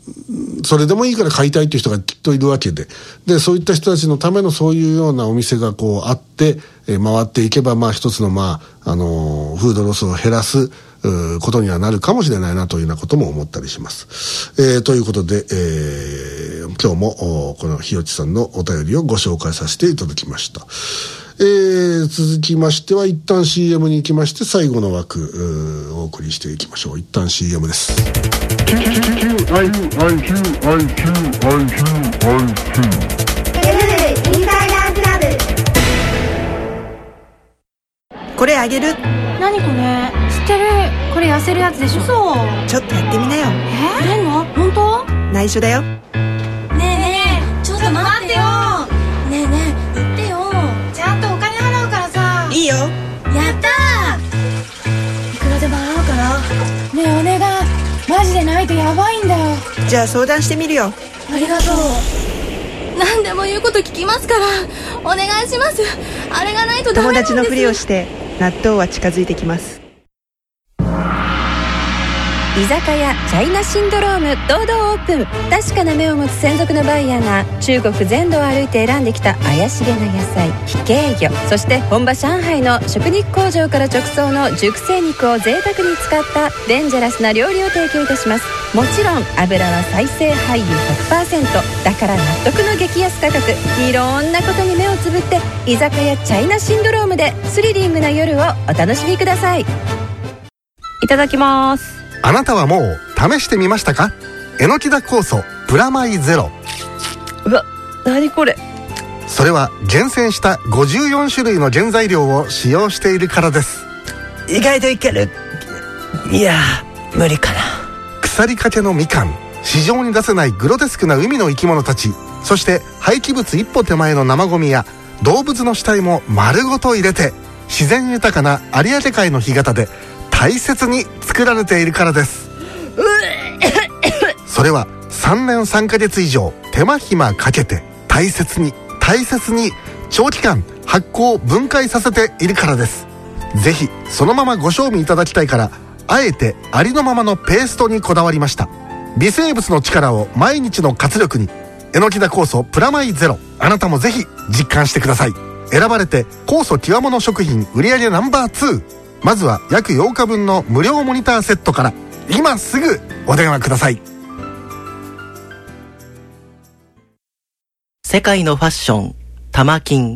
それでもいいから買いたいという人がきっといるわけで、でそういった人たちのためのそういうようなお店がこうあって、えー、回っていけば、まあ一つの、まああのー、フードロスを減らすことにはなるかもしれないなというようなことも思ったりします。えー、ということで、えー、今日もこの日吉さんのお便りをご紹介させていただきました。えー、続きましては一旦 シーエム に行きまして最後の枠お送りしていきましょう。一旦 シーエム です。 これあげる。 何これ？知ってる。これ痩せるやつでしょ。そう。 ちょっとやってみなよ。 えー、やれんの？本当？ 内緒だよ。 ねえねえ、ちょっと待ってよ。ねえねえ、言ってよ。ちゃんとお金払うからさ。 いいよ。 やったー。いくらでも払うから。ねえお願い。マジでないとやばいんだよ。 じゃあ相談してみるよ。 ありがとう。何でも言うこと聞きますからお願いします。あれがないとダメなんです。 友達のふりをして納豆は近づいてきます。 居酒屋チャイナシンドローム堂々オープン。確かな目を持つ専属のバイヤーが中国全土を歩いて選んできた怪しげな野菜、非形魚、そして本場上海の食肉工場から直送の熟成肉を贅沢に使ったデンジャラスな料理を提供いたします。もちろん油は再生廃油 ひゃくパーセント だから納得の激安価格。いろんなことに目をつぶって居酒屋チャイナシンドロームでスリリングな夜をお楽しみください。いただきます。 あなたはもう試してみましたか？えのきだ酵素プラマイゼロ。 うわ、何これ。 それは厳選したごじゅうよん種類の原材料を使用しているからです。 意外といける。いや無理かな。 腐りかけのみかん、市場に出せないグロテスクな海の生き物たち、そして廃棄物一歩手前の生ゴミや動物の死体も丸ごと入れて、自然豊かな有明海の干潟で大切に作られているからです。それはさんねんさんかげつ以上手間暇かけて大切に大切に長期間発酵分解させているからです。ぜひそのままご賞味いただきたいから、あえてありのままのペーストにこだわりました。微生物の力を毎日の活力に。えのきだ酵素プラマイゼロ、あなたもぜひ実感してください。選ばれて酵素極物食品売上ナンバーツー。まずは約ようかぶんの無料モニターセットから今すぐお電話ください。 世界のファッション玉金。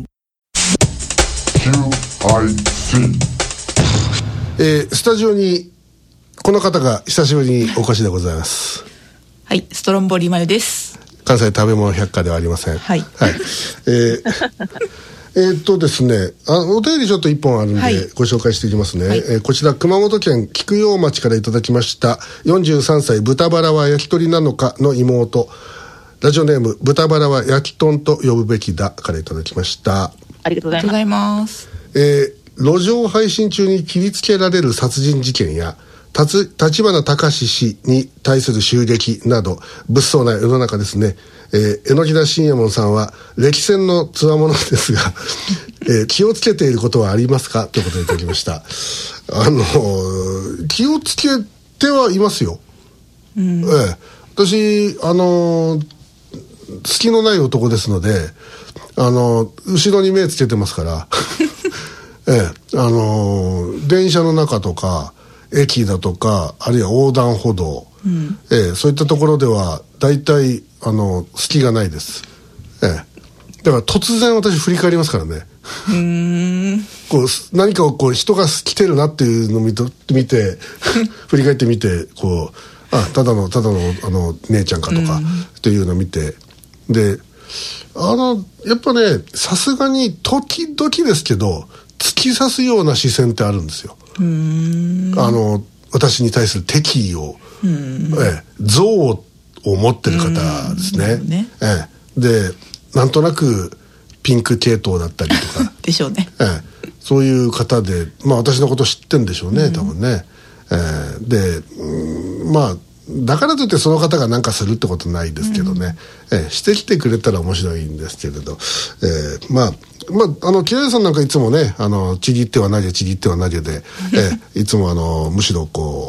えー、スタジオにこの方が久しぶりにお越しでございます。 はい、ストロンボリマユです。 関西食べ物百科ではありません。 はい、 はい、えーえーっとですね、あお便りちょっと一本あるんで、はい、ご紹介していきますね、はい。えー、こちら熊本県菊陽町からいただきましたよんじゅうさんさい豚バラは焼き鳥なのかの妹、ラジオネーム豚バラは焼き豚と呼ぶべきだからいただきました。 ありがとうございます。 えー、路上配信中に切りつけられる殺人事件や立花隆氏に対する襲撃など物騒な世の中ですね。えー、榎田信右衛門さんは歴戦のつわものですが、えー、気をつけていることはありますかということでいただきました。あのー、気をつけてはいますよ、うん。えー、私あのー、隙のない男ですので、あのー、後ろに目つけてますから、えー、あのー、電車の中とか駅だとかあるいは横断歩道、うん、えー、そういったところでは大体あの隙がないです、えー、だから突然私振り返りますからね。うーんこう何かをこう人が来てるなっていうのを見と見て振り返ってみてこうあただのただのあの姉ちゃんかとかっていうのを見て、であのやっぱねさすがに時々ですけど突き刺すような視線ってあるんですよ。うーんあの私に対する敵意を、うん、ええ、憎悪を持ってる方ですね。ね、ええ、でなんとなくピンク系統だったりとかでしょうね、 ええ、そういう方で、まあ、私のこと知ってんでしょうね、うん、多分ね、ええ、で、うん、まあだからといってその方が何かするってことないですけどね、うん、ええ、してきてくれたら面白いんですけれど、ええ、まあまあ、あのキラヤさんなんかいつもねあのちぎっては投げちぎっては投げで、ええ、いつもあのむしろこ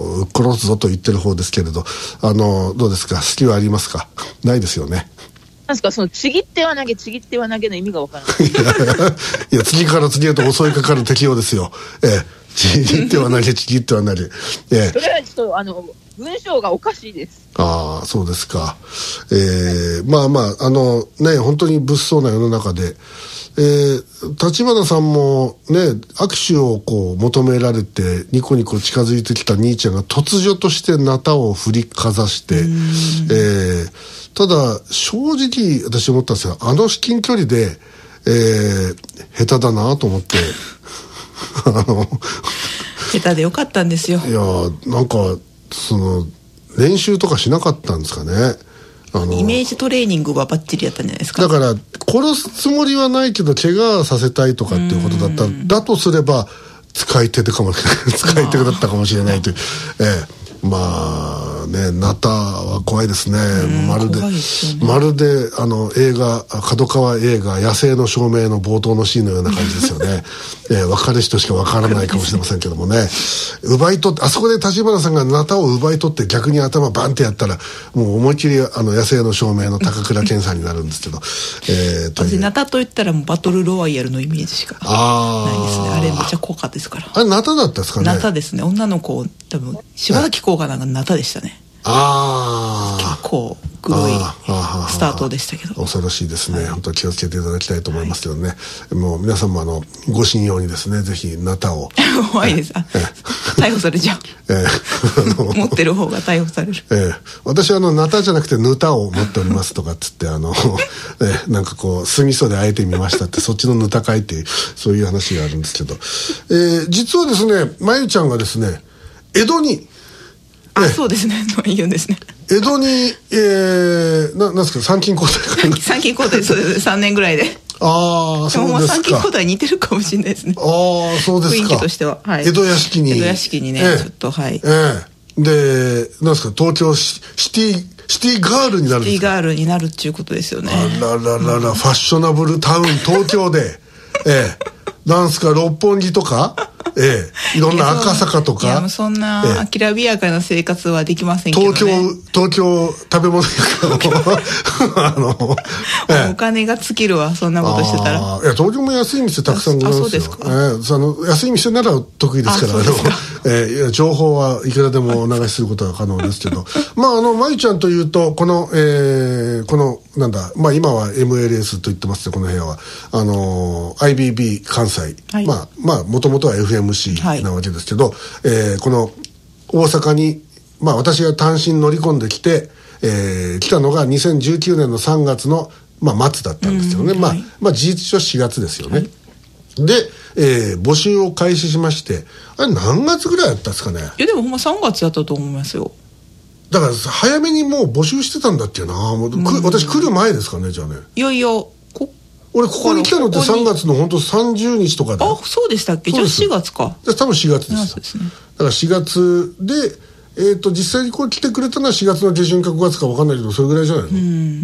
うっ殺すぞと言ってる方ですけれど、あのどうですか、好きはありますか？ないですよね。 なんですか、そのちぎっては投げちぎっては投げの意味がわからないいや次から次へと襲いかかる敵をですよ、ええ、ちぎっては投げちぎっては投げ、ええ、 それはちょっとあの文章がおかしいです。 ああそうですか、えー、まあまああのね本当に物騒な世の中で、えー、立花さんもね握手をこう求められてニコニコ近づいてきた兄ちゃんが突如としてナタを振りかざして、えー、ただ正直私思ったんですよ、あの至近距離で、えー、下手だなと思ってあの下手でよかったんですよ。 いやなんかその練習とかしなかったんですかね。あのイメージトレーニングはバッチリやったんじゃないですか。 だから殺すつもりはないけど怪我させたいとかっていうことだったら、だとすれば使い手でかも使い手だったかもしれないという、ええ、まあねナタは怖いですね。まるで、ね、まるであの映画角川映画野生の証明の冒頭のシーンのような感じですよね、えー、分かる人しか分からないかもしれませんけどもね奪い取ってあそこで立花さんがナタを奪い取って逆に頭バンってやったらもう思いっきりあの野生の証明の高倉健さんになるんですけど、えー、と私ナタといったらもうバトルロワイヤルのイメージしかないですね。あれめっちゃ効果ですから。 あれナタだったですかね。 ナタですね。女の子多分柴咲コウがなんかナタでしたね。 ああ結構黒いスタートでしたけど恐ろしいですね、はい、本当に気をつけていただきたいと思いますけどね、はい、もう皆さんもあのご信用にですねぜひナタを怖いです、ええ、逮捕されちゃう、ええ、持ってる方が逮捕される、 ええ、私はあのナタじゃなくてヌタを持っておりますとかっつってあの、ええ、なんかこう酢味噌であえてみましたってそっちのヌタかいっていうそういう話があるんですけど、えー、実はですねまゆちゃんがですね江戸にあ、ね、そうですね言うんですね江戸に、えー、な, なんですか参勤交代か参勤交代そうですさんねんぐらいでああそうですか。でももう参勤交代似てるかもしれないですね。 ああそうですか。 雰囲気としては、はい、 江戸屋敷に江戸屋敷にね、ええ、ちょっとはい、 ええ、でなんですか東京シティシティガールになるんですか。 シティガールになるっていうことですよね。 あらららら、うん、ファッショナブルタウン東京でええなんですか六本木とかええ、いろんな赤坂とか。 いやもうそんなきらびやかな生活はできませんけどね。 東京東京食べ物あの、 ええ、お金が尽きるわそんなことしてたら。 いや東京も安い店たくさんございますよ。あ、そうですか。ええ、その安い店なら得意ですから。あ、そうですか。ええ、いや情報はいくらでもお流しすることは可能ですけどまああのまゆちゃんというとこの、えー、このなんだまあ今は エムエルエス と言ってますねこの部屋はあの アイビービー 関西、はい、まあまあもともとは エフエムシー なわけですけど、はい、えー、この大阪にまあ私が単身乗り込んできて、えー、来たのがにせんじゅうきゅうねんのさんがつの、まあ、末だったんですよね、まあ、はい、まあ事実上しがつですよね、はい、で、えー、募集を開始しましてあれ何月ぐらいやったんですかね。 いやでもほんまさんがつやったと思いますよ。 だから早めにもう募集してたんだっけなもう、うん、私来る前ですかねじゃあね。 いやいや俺ここに来たのってさんがつの本当さんじゅうにちとかで。 あ、そうでしたっけ。じゃあしがつか。 じゃあ多分しがつです。ですね、だからしがつで、えー、と実際にこう来てくれたのはしがつの下旬かごがつか分かんないけどそれぐらいじゃないの。うん、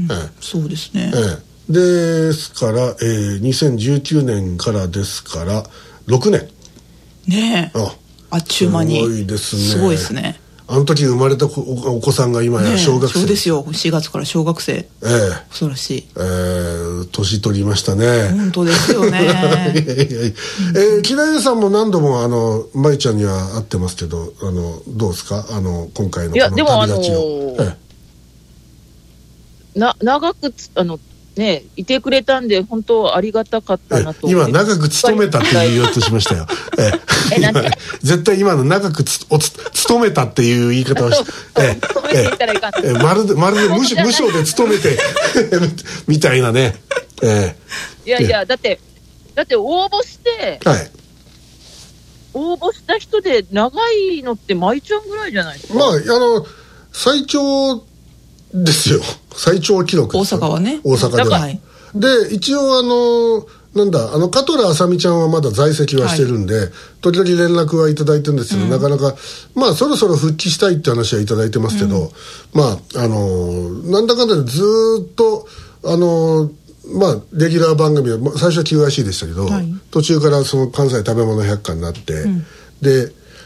ええ、そうですね、 ええ、ですから、えー、にせんじゅうきゅうねんからですからろくねんねえ あ, あっちゅう間にすごいですね。 すごいですね。 あの時生まれた お, お子さんが今や小学生、ね、 そうですよしがつから小学生、 ええ、 恐ろしい、 えー、年取りましたね。 本当ですよねいやいやいや、えー、木田さんも何度もあのまゆちゃんには会ってますけどあのどうですかあの今回のこの旅立ちを。いやでもあのーええ、な長くあのね、いてくれたんで本当ありがたかったなと。 今長く勤めたって言おうとしましたよええ、今絶対今の長くつおつ勤めたっていう言い方をしてええええ、まるでまるで無償無償で勤めてみたいなね、ええ、いやいやだってだって応募して、はい、応募した人で長いのってまゆちゃんぐらいじゃないですか。 まああの最長ですよ最長記録ですよ。 大阪はね大阪では、はい、で一応あのなんだあの香取あさみちゃんはまだ在籍はしてるんで、はい、時々連絡はいただいてるんですけど、うん、なかなかまあそろそろ復帰したいって話はいただいてますけど、うん、まああのなんだかんだでずっとあのまあレギュラー番組で最初は キューアイシー でしたけど、はい、途中からその関西食べ物百科になって、うん、で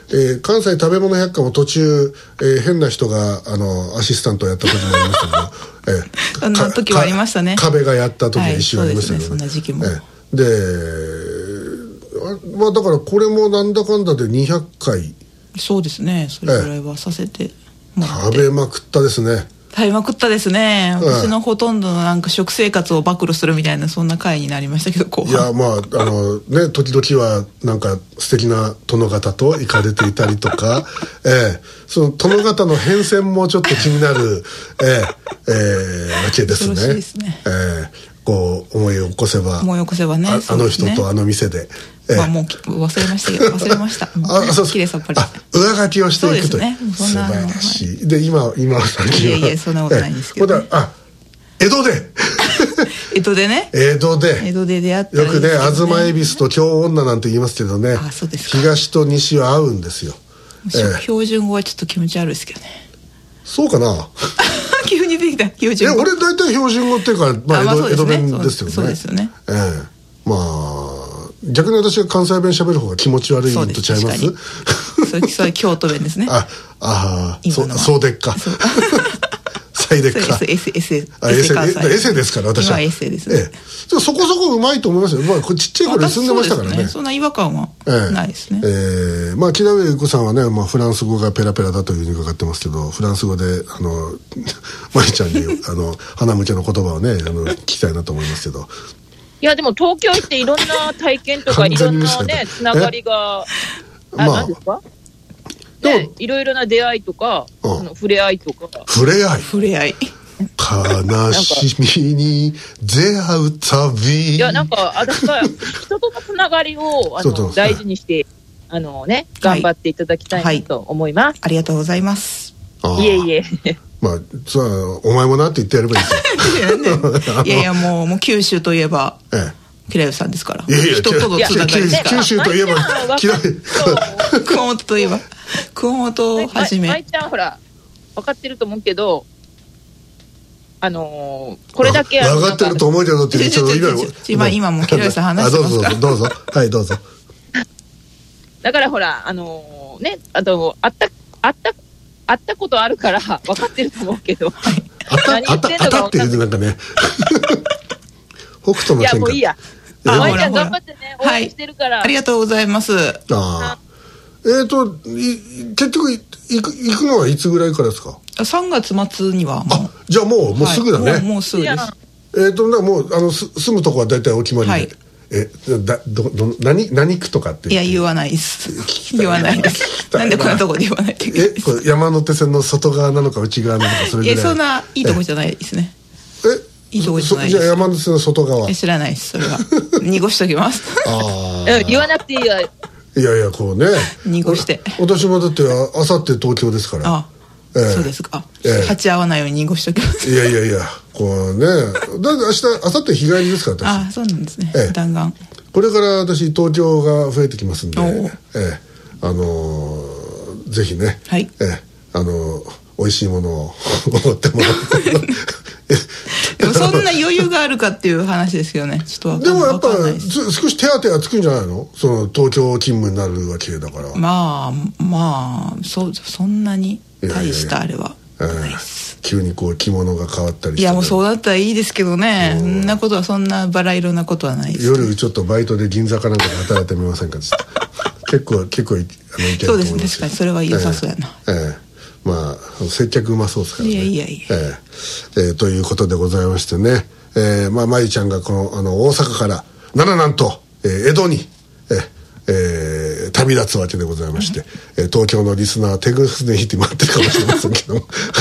ー、関西食べ物百科も途中、えー、変な人があのアシスタントをやった時もありましたけど、えー、 そんな時もありましたね。 壁がやった時が一瞬ありましたけど、ね、 はい、そうですね、そんな時期も、 えー、で、まあ、だからこれもなんだかんだでにひゃっかい、 そうですね、それぐらいはさせてもらって、 食べまくったですね。 食べまくったですね。私のほとんどのなんか食生活を暴露するみたいな、そんな回になりましたけど、後半。 いや、まああのね、時々はなんか素敵な殿方と行かれていたりとか、えー、その殿方の変遷もちょっと気になる、えーえー、わけですね。 恐ろしいですね。 えー、こう思いを起こせば、 思い起こせばね、 あ、あの人とあの店で。えー、 まあ、もう忘れましたけど、忘れました。 あ、そう、 きれいさっぱり。 上書きをしていくという。 ね、 素晴らしい。はい、で、今、今、さっきは。いやいや、そんなことないんですけど、ね。 あ、江戸で。 江戸でね。 江戸で。 江戸で出会ったらいいですね。 よくね、東恵比寿と京女なんて言いますけどね。 あ、そうですか。 東と西は合うんですよ。 えー、標準語はちょっと気持ち悪いですけどね。 そうかな。 急にできた標準語。 え、俺大体標準語っていうか、まあ、江戸、まあ、江戸弁ですよね。 そうですよね。 ええー、まあ。逆に私が関西弁喋る方が気持ち悪いとちゃいます？ それ、それ京都弁ですね。 あ、ああ、そ、そうでっか。最でっか。 エセ、エセ、エセ、 エセ、エセですから、私は。 エセですね。 そこそこうまいと思いますよ。まあ、ちっちゃい頃に住んでましたからね。 そんな違和感はないですね。 ええ、まあ、木田上由子さんはね、まあ、フランス語がペラペラだというふうに伺ってますけど、フランス語で、あの、まりちゃんに、あの、花向けの言葉をね、あの、聞きたいなと思いますけど。 いやでも東京行っていろんな体験とかいろんなねつながりが、あ、何ですか、ね、いろいろな出会いとか、うん、その触れ合いとか触れ合い触れ合い悲しみに出会う旅。 いやなんか私は人とのつながりをあの大事にしてあのね頑張っていただきたいなと思います、はいはい、 ありがとうございます。 いえいえまあ、さあ、お前もなって言ってやればいいですよ。 いやいや、もう、もう九州といえば、ええ、キラヨさんですから。 いやいや、 人とのつながりですから。 九州といえば、キラヨ。 熊本といえば、熊本をはじめ。 まいちゃん、ほら、分かってると思うけど、あのー、これだけ分かってると思うけどって言っちゃうと、 今、今もキラヨさん話してますから。 どうぞ、どうぞ、はい、どうぞ。 だからほら、あのー、ね、あと、あった、あった、会ったことあるから分かってると思うけど、はい、 何言ってんのか分かんない。あたっていうなんかね北斗の喧嘩。いやもういいや。 あ、まいちゃん頑張ってね、応援してるから、 はい、ありがとうございます。ああ、えーと結局行く行くのはいつぐらいからですか？ さんがつ末にはもう。 あ、じゃあもうもうすぐだね。 はい、もう、もうすぐです。 えーともうあのす住むとこは大体お決まりで。はい、えだどど何何区とかっていや言わないです言わないですなんでこんなとこで言わないといけないです。 えこれ山手線の外側なのか内側なのかそれぐらい。 えそんないいとこじゃないですね。 えいいとこじゃないです。 じゃあ山手線の外側。 え知らないですそれは濁しときます。 あ言わなくていいや。いやいやこうね濁して私もだってあさって東京ですから。 あえー、そうですか、えー、鉢合わないように濁しときます。 いやいやいやこうねだって明日明後日日帰りですから私。あそうなんですね、えー、弾丸これから私東京が増えてきますんで、ええ、あのー、ぜひね、はい、ええ、あのー、美味しいものを持ってもらうでもそんな余裕があるかっていう話ですよね。ちょっとでもやっぱ少し手当がつくんじゃないの？その東京勤務になるわけだから。まあまあそそんなに大したあれはないです。 急にこう着物が変わったりして、 いやもうそうだったらいいですけどね。そんなことはそんなバラ色なことはないです、 ね、夜ちょっとバイトで銀座かなんかで働いてみませんか結構結構あのいけると思います。 そうですね確かにそれは良さそうやな。 ええええまあ接客うまそうですからね。 いやいやいや、 えええー、ということでございましてね、えー、まあまゆちゃんがこのあの大阪から奈良なんと、えー、江戸に、えーえー、旅立つわけでございまして、うん、東京のリスナー手ぐすね引いて待ってるかもしれませんけども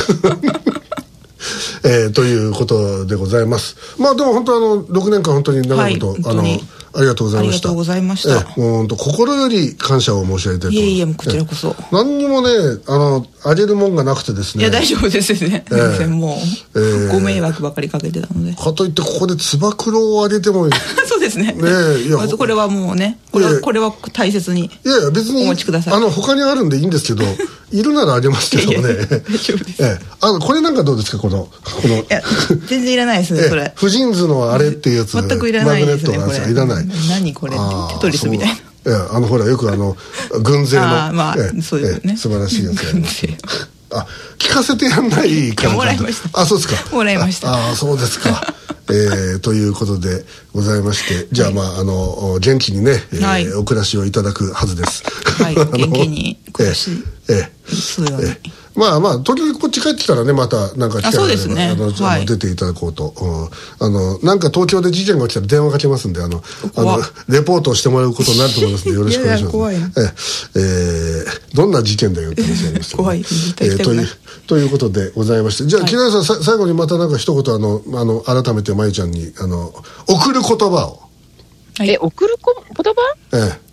えー、ということでございます。まあでも本当あのろくねんかん本当に長いこと、はい、あのありがとうございました。 ありがとうございました。 えー、もう本当心より感謝を申し上げたいと思います。 いえいえもうこちらこそ。 何にもねあのあげるもんがなくてですね。 いや大丈夫ですね。全然もう、えー、ご迷惑ばかりかけてたので。 かといってここでつば九郎をあげてもいい。 そうですね。 ねいやまずこれはもうねこれはこれは大切に。いやいや別にお持ちください。 あの他にあるんでいいんですけどいるならあげますけどね。大丈夫です。 えー、あのこれなんかどうですかこのこの。いや全然いらないですねそれ。 婦人図のあれっていうやつ。 全くいらないですねこれ。 いらない。 何これテトリスみたいな。 ええ、あのほらよくあの軍勢のあ、まあええ、そうですね、 ええ、素晴らしいやつやりますあ、聞かせてやんないかもらいました。 あ、そうですか。 もらいました。 ああ、そうですか。えー、ということでございまして、じゃあ、まあ、あの元気にね、えーはい、お暮らしをいただくはずです。 はい、元気に暮らし、 えー、えー、えー、まあまあ時々こっち帰ってきたらね、またなんか機会があれば、ね、あの、はい、出ていただこうと、うん、あのなんか東京で事件が起きたら電話かけますんで、あのあのレポートをしてもらうことになると思いますのでよろしくお願いします。いやいや怖い、ね、えー、えー、どんな事件だよって話になりました、ね、怖い、えー、というということでございまして、じゃあ、はい、木田さん最後にまたなんか一言あのあの改めてまゆちゃんにあの送る言葉を、 はい、え送るこ言葉、ええ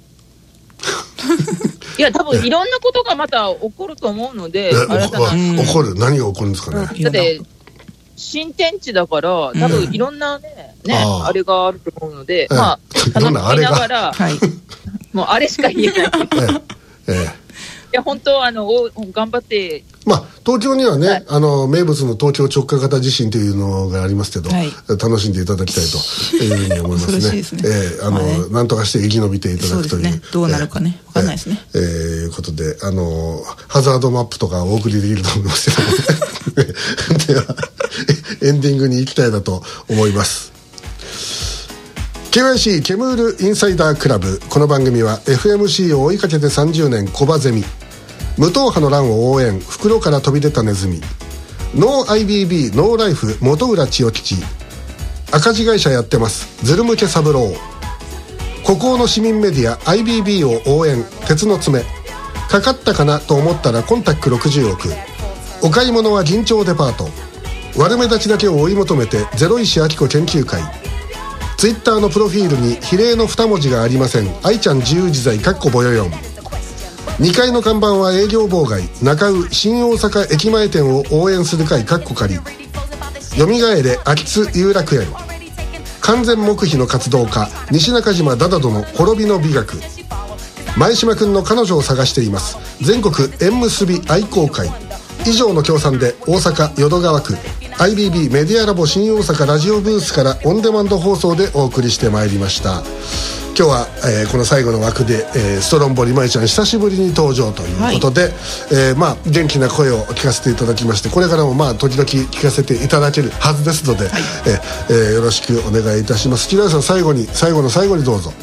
いや多分いろんなことがまた起こると思うので、 新たな起こる、何が起こるんですかね。 だって新天地だから多分いろんなね、うん、ね あ, あれがあると思うので、ええ、まあ楽しみながら、はい、もうあれしか言えないええええいや本当あの頑張って、 まあ、東京にはね、はい、あの名物の東京直下型地震というのがありますけど、はい、楽しんでいただきたいというふうに思いますね。ですね、えーあのまあね、なんとかして生き延びていただくという、ね、 どうなるかね、えー、分かんないですね。 えー、えー、いうことであのハザードマップとかお送りできると思いますけどではエンディングに行きたいなと思います。ケーワイシー ケムールインサイダークラブ。この番組は エフエムシー を追いかけてさんじゅうねんコバゼミ、無党派の乱を応援、袋から飛び出たネズミ、ノー アイビービー ノーライフ元浦千代吉、赤字会社やってますズル向け三郎、孤高の市民メディア アイビービー を応援、鉄の爪、かかったかなと思ったらコンタックろくじゅうおく、お買い物は銀蝶デパート、悪目立ちだけを追い求めてゼロ石明子研究会、ツイッターのプロフィールに比例のに文字がありません、愛ちゃん自由自在かっこぼよよん、にかいの看板は営業妨害、中尾新大阪駅前店を応援する会かっこ仮、よみがえれ秋津有楽園、完全黙秘の活動家西中島ダダドの滅びの美学、前島くんの彼女を探しています全国縁結び愛好会、以上の協賛で大阪淀川区 アイビービー メディアラボ新大阪ラジオブースからオンデマンド放送でお送りしてまいりました。今日は、えー、この最後の枠で、えー、ストロンボリマイちゃん久しぶりに登場ということで、はい、えーまあ、元気な声を聞かせていただきまして、これからもまあ時々聞かせていただけるはずですので、はい、えーえー、よろしくお願いいたします。木田さん、最後に最後の最後にどうぞ。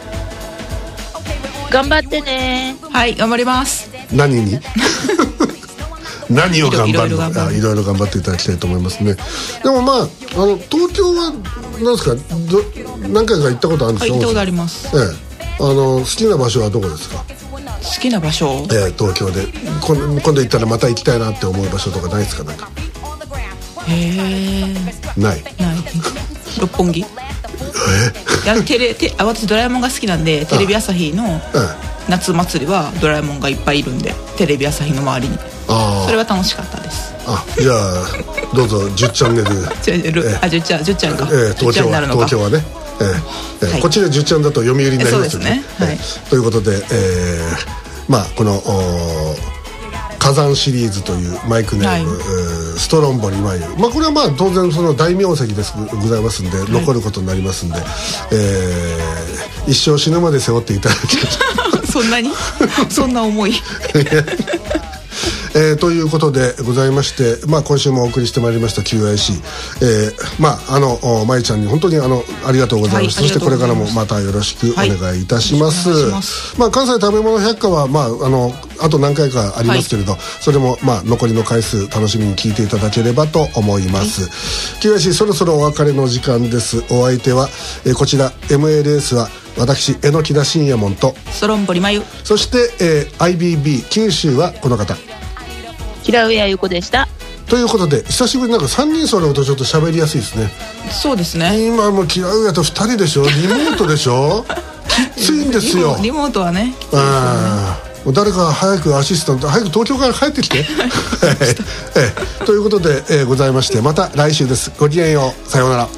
頑張ってね。 はい、頑張ります。 何に何を頑張るのか、いろいろ頑張っていただきたいと思いますね。でもまあ、あの東京は何ですか、ど何回か行ったことあるんですか。 行ったことあります。 ええ、あの好きな場所はどこですか。 好きな場所、 ええ、東京で今度、今度行ったらまた行きたいなって思う場所とかないですか。なんかへえ、 ないない六本木。えやテレテあ私ドラえもんが好きなんで、テレビ朝日の夏祭りはドラえもんがいっぱいいるんで、テレビ朝日の周りに、あそれは楽しかったです。 あ、じゃあどうぞじゅうチャンネルえあじゅうチャンじゅうチャンか、 えー、東京は東京はね、えーえーはい、こっちでじゅうチャンだと読売になりますよね。そうですね、はい、えー、ということで、えー、まあこの火山シリーズというマイクネーム、はい、ストロンボリマユ、まあ、これはまあ当然その大名跡ですございますんで、はい、残ることになりますんで、えー、一生死ぬまで背負っていただきそんなにそんな重いえー、ということでございまして、まあ、今週もお送りしてまいりました キューアイシー、えー、まああのまゆちゃんに本当にあのありがとうございます、はい、そしてこれからもまたよろしくお願いいたします、はい、まあ、関西食べ物百科は、まあ、あのあと何回かありますけれど、はい、それも、まあ、残りの回数楽しみに聞いていただければと思います、はい、キューアイシー そろそろお別れの時間です。お相手は、えー、こちら エムエルエス は私榎田信也門とストロンボリマユ、 そして、えー、アイビービー 九州はこの方平上優子でした。 ということで久しぶりになんかさんにん揃うとちょっと喋りやすいですね。 そうですね。 今も平上とふたりでしょ、リモートでしょきついんですよ。 リモートはね、きついですよね。 もう誰か早くアシスタント早く東京から帰ってきてえということで、えー、ございまして、また来週です。ごきげんよう、さようなら。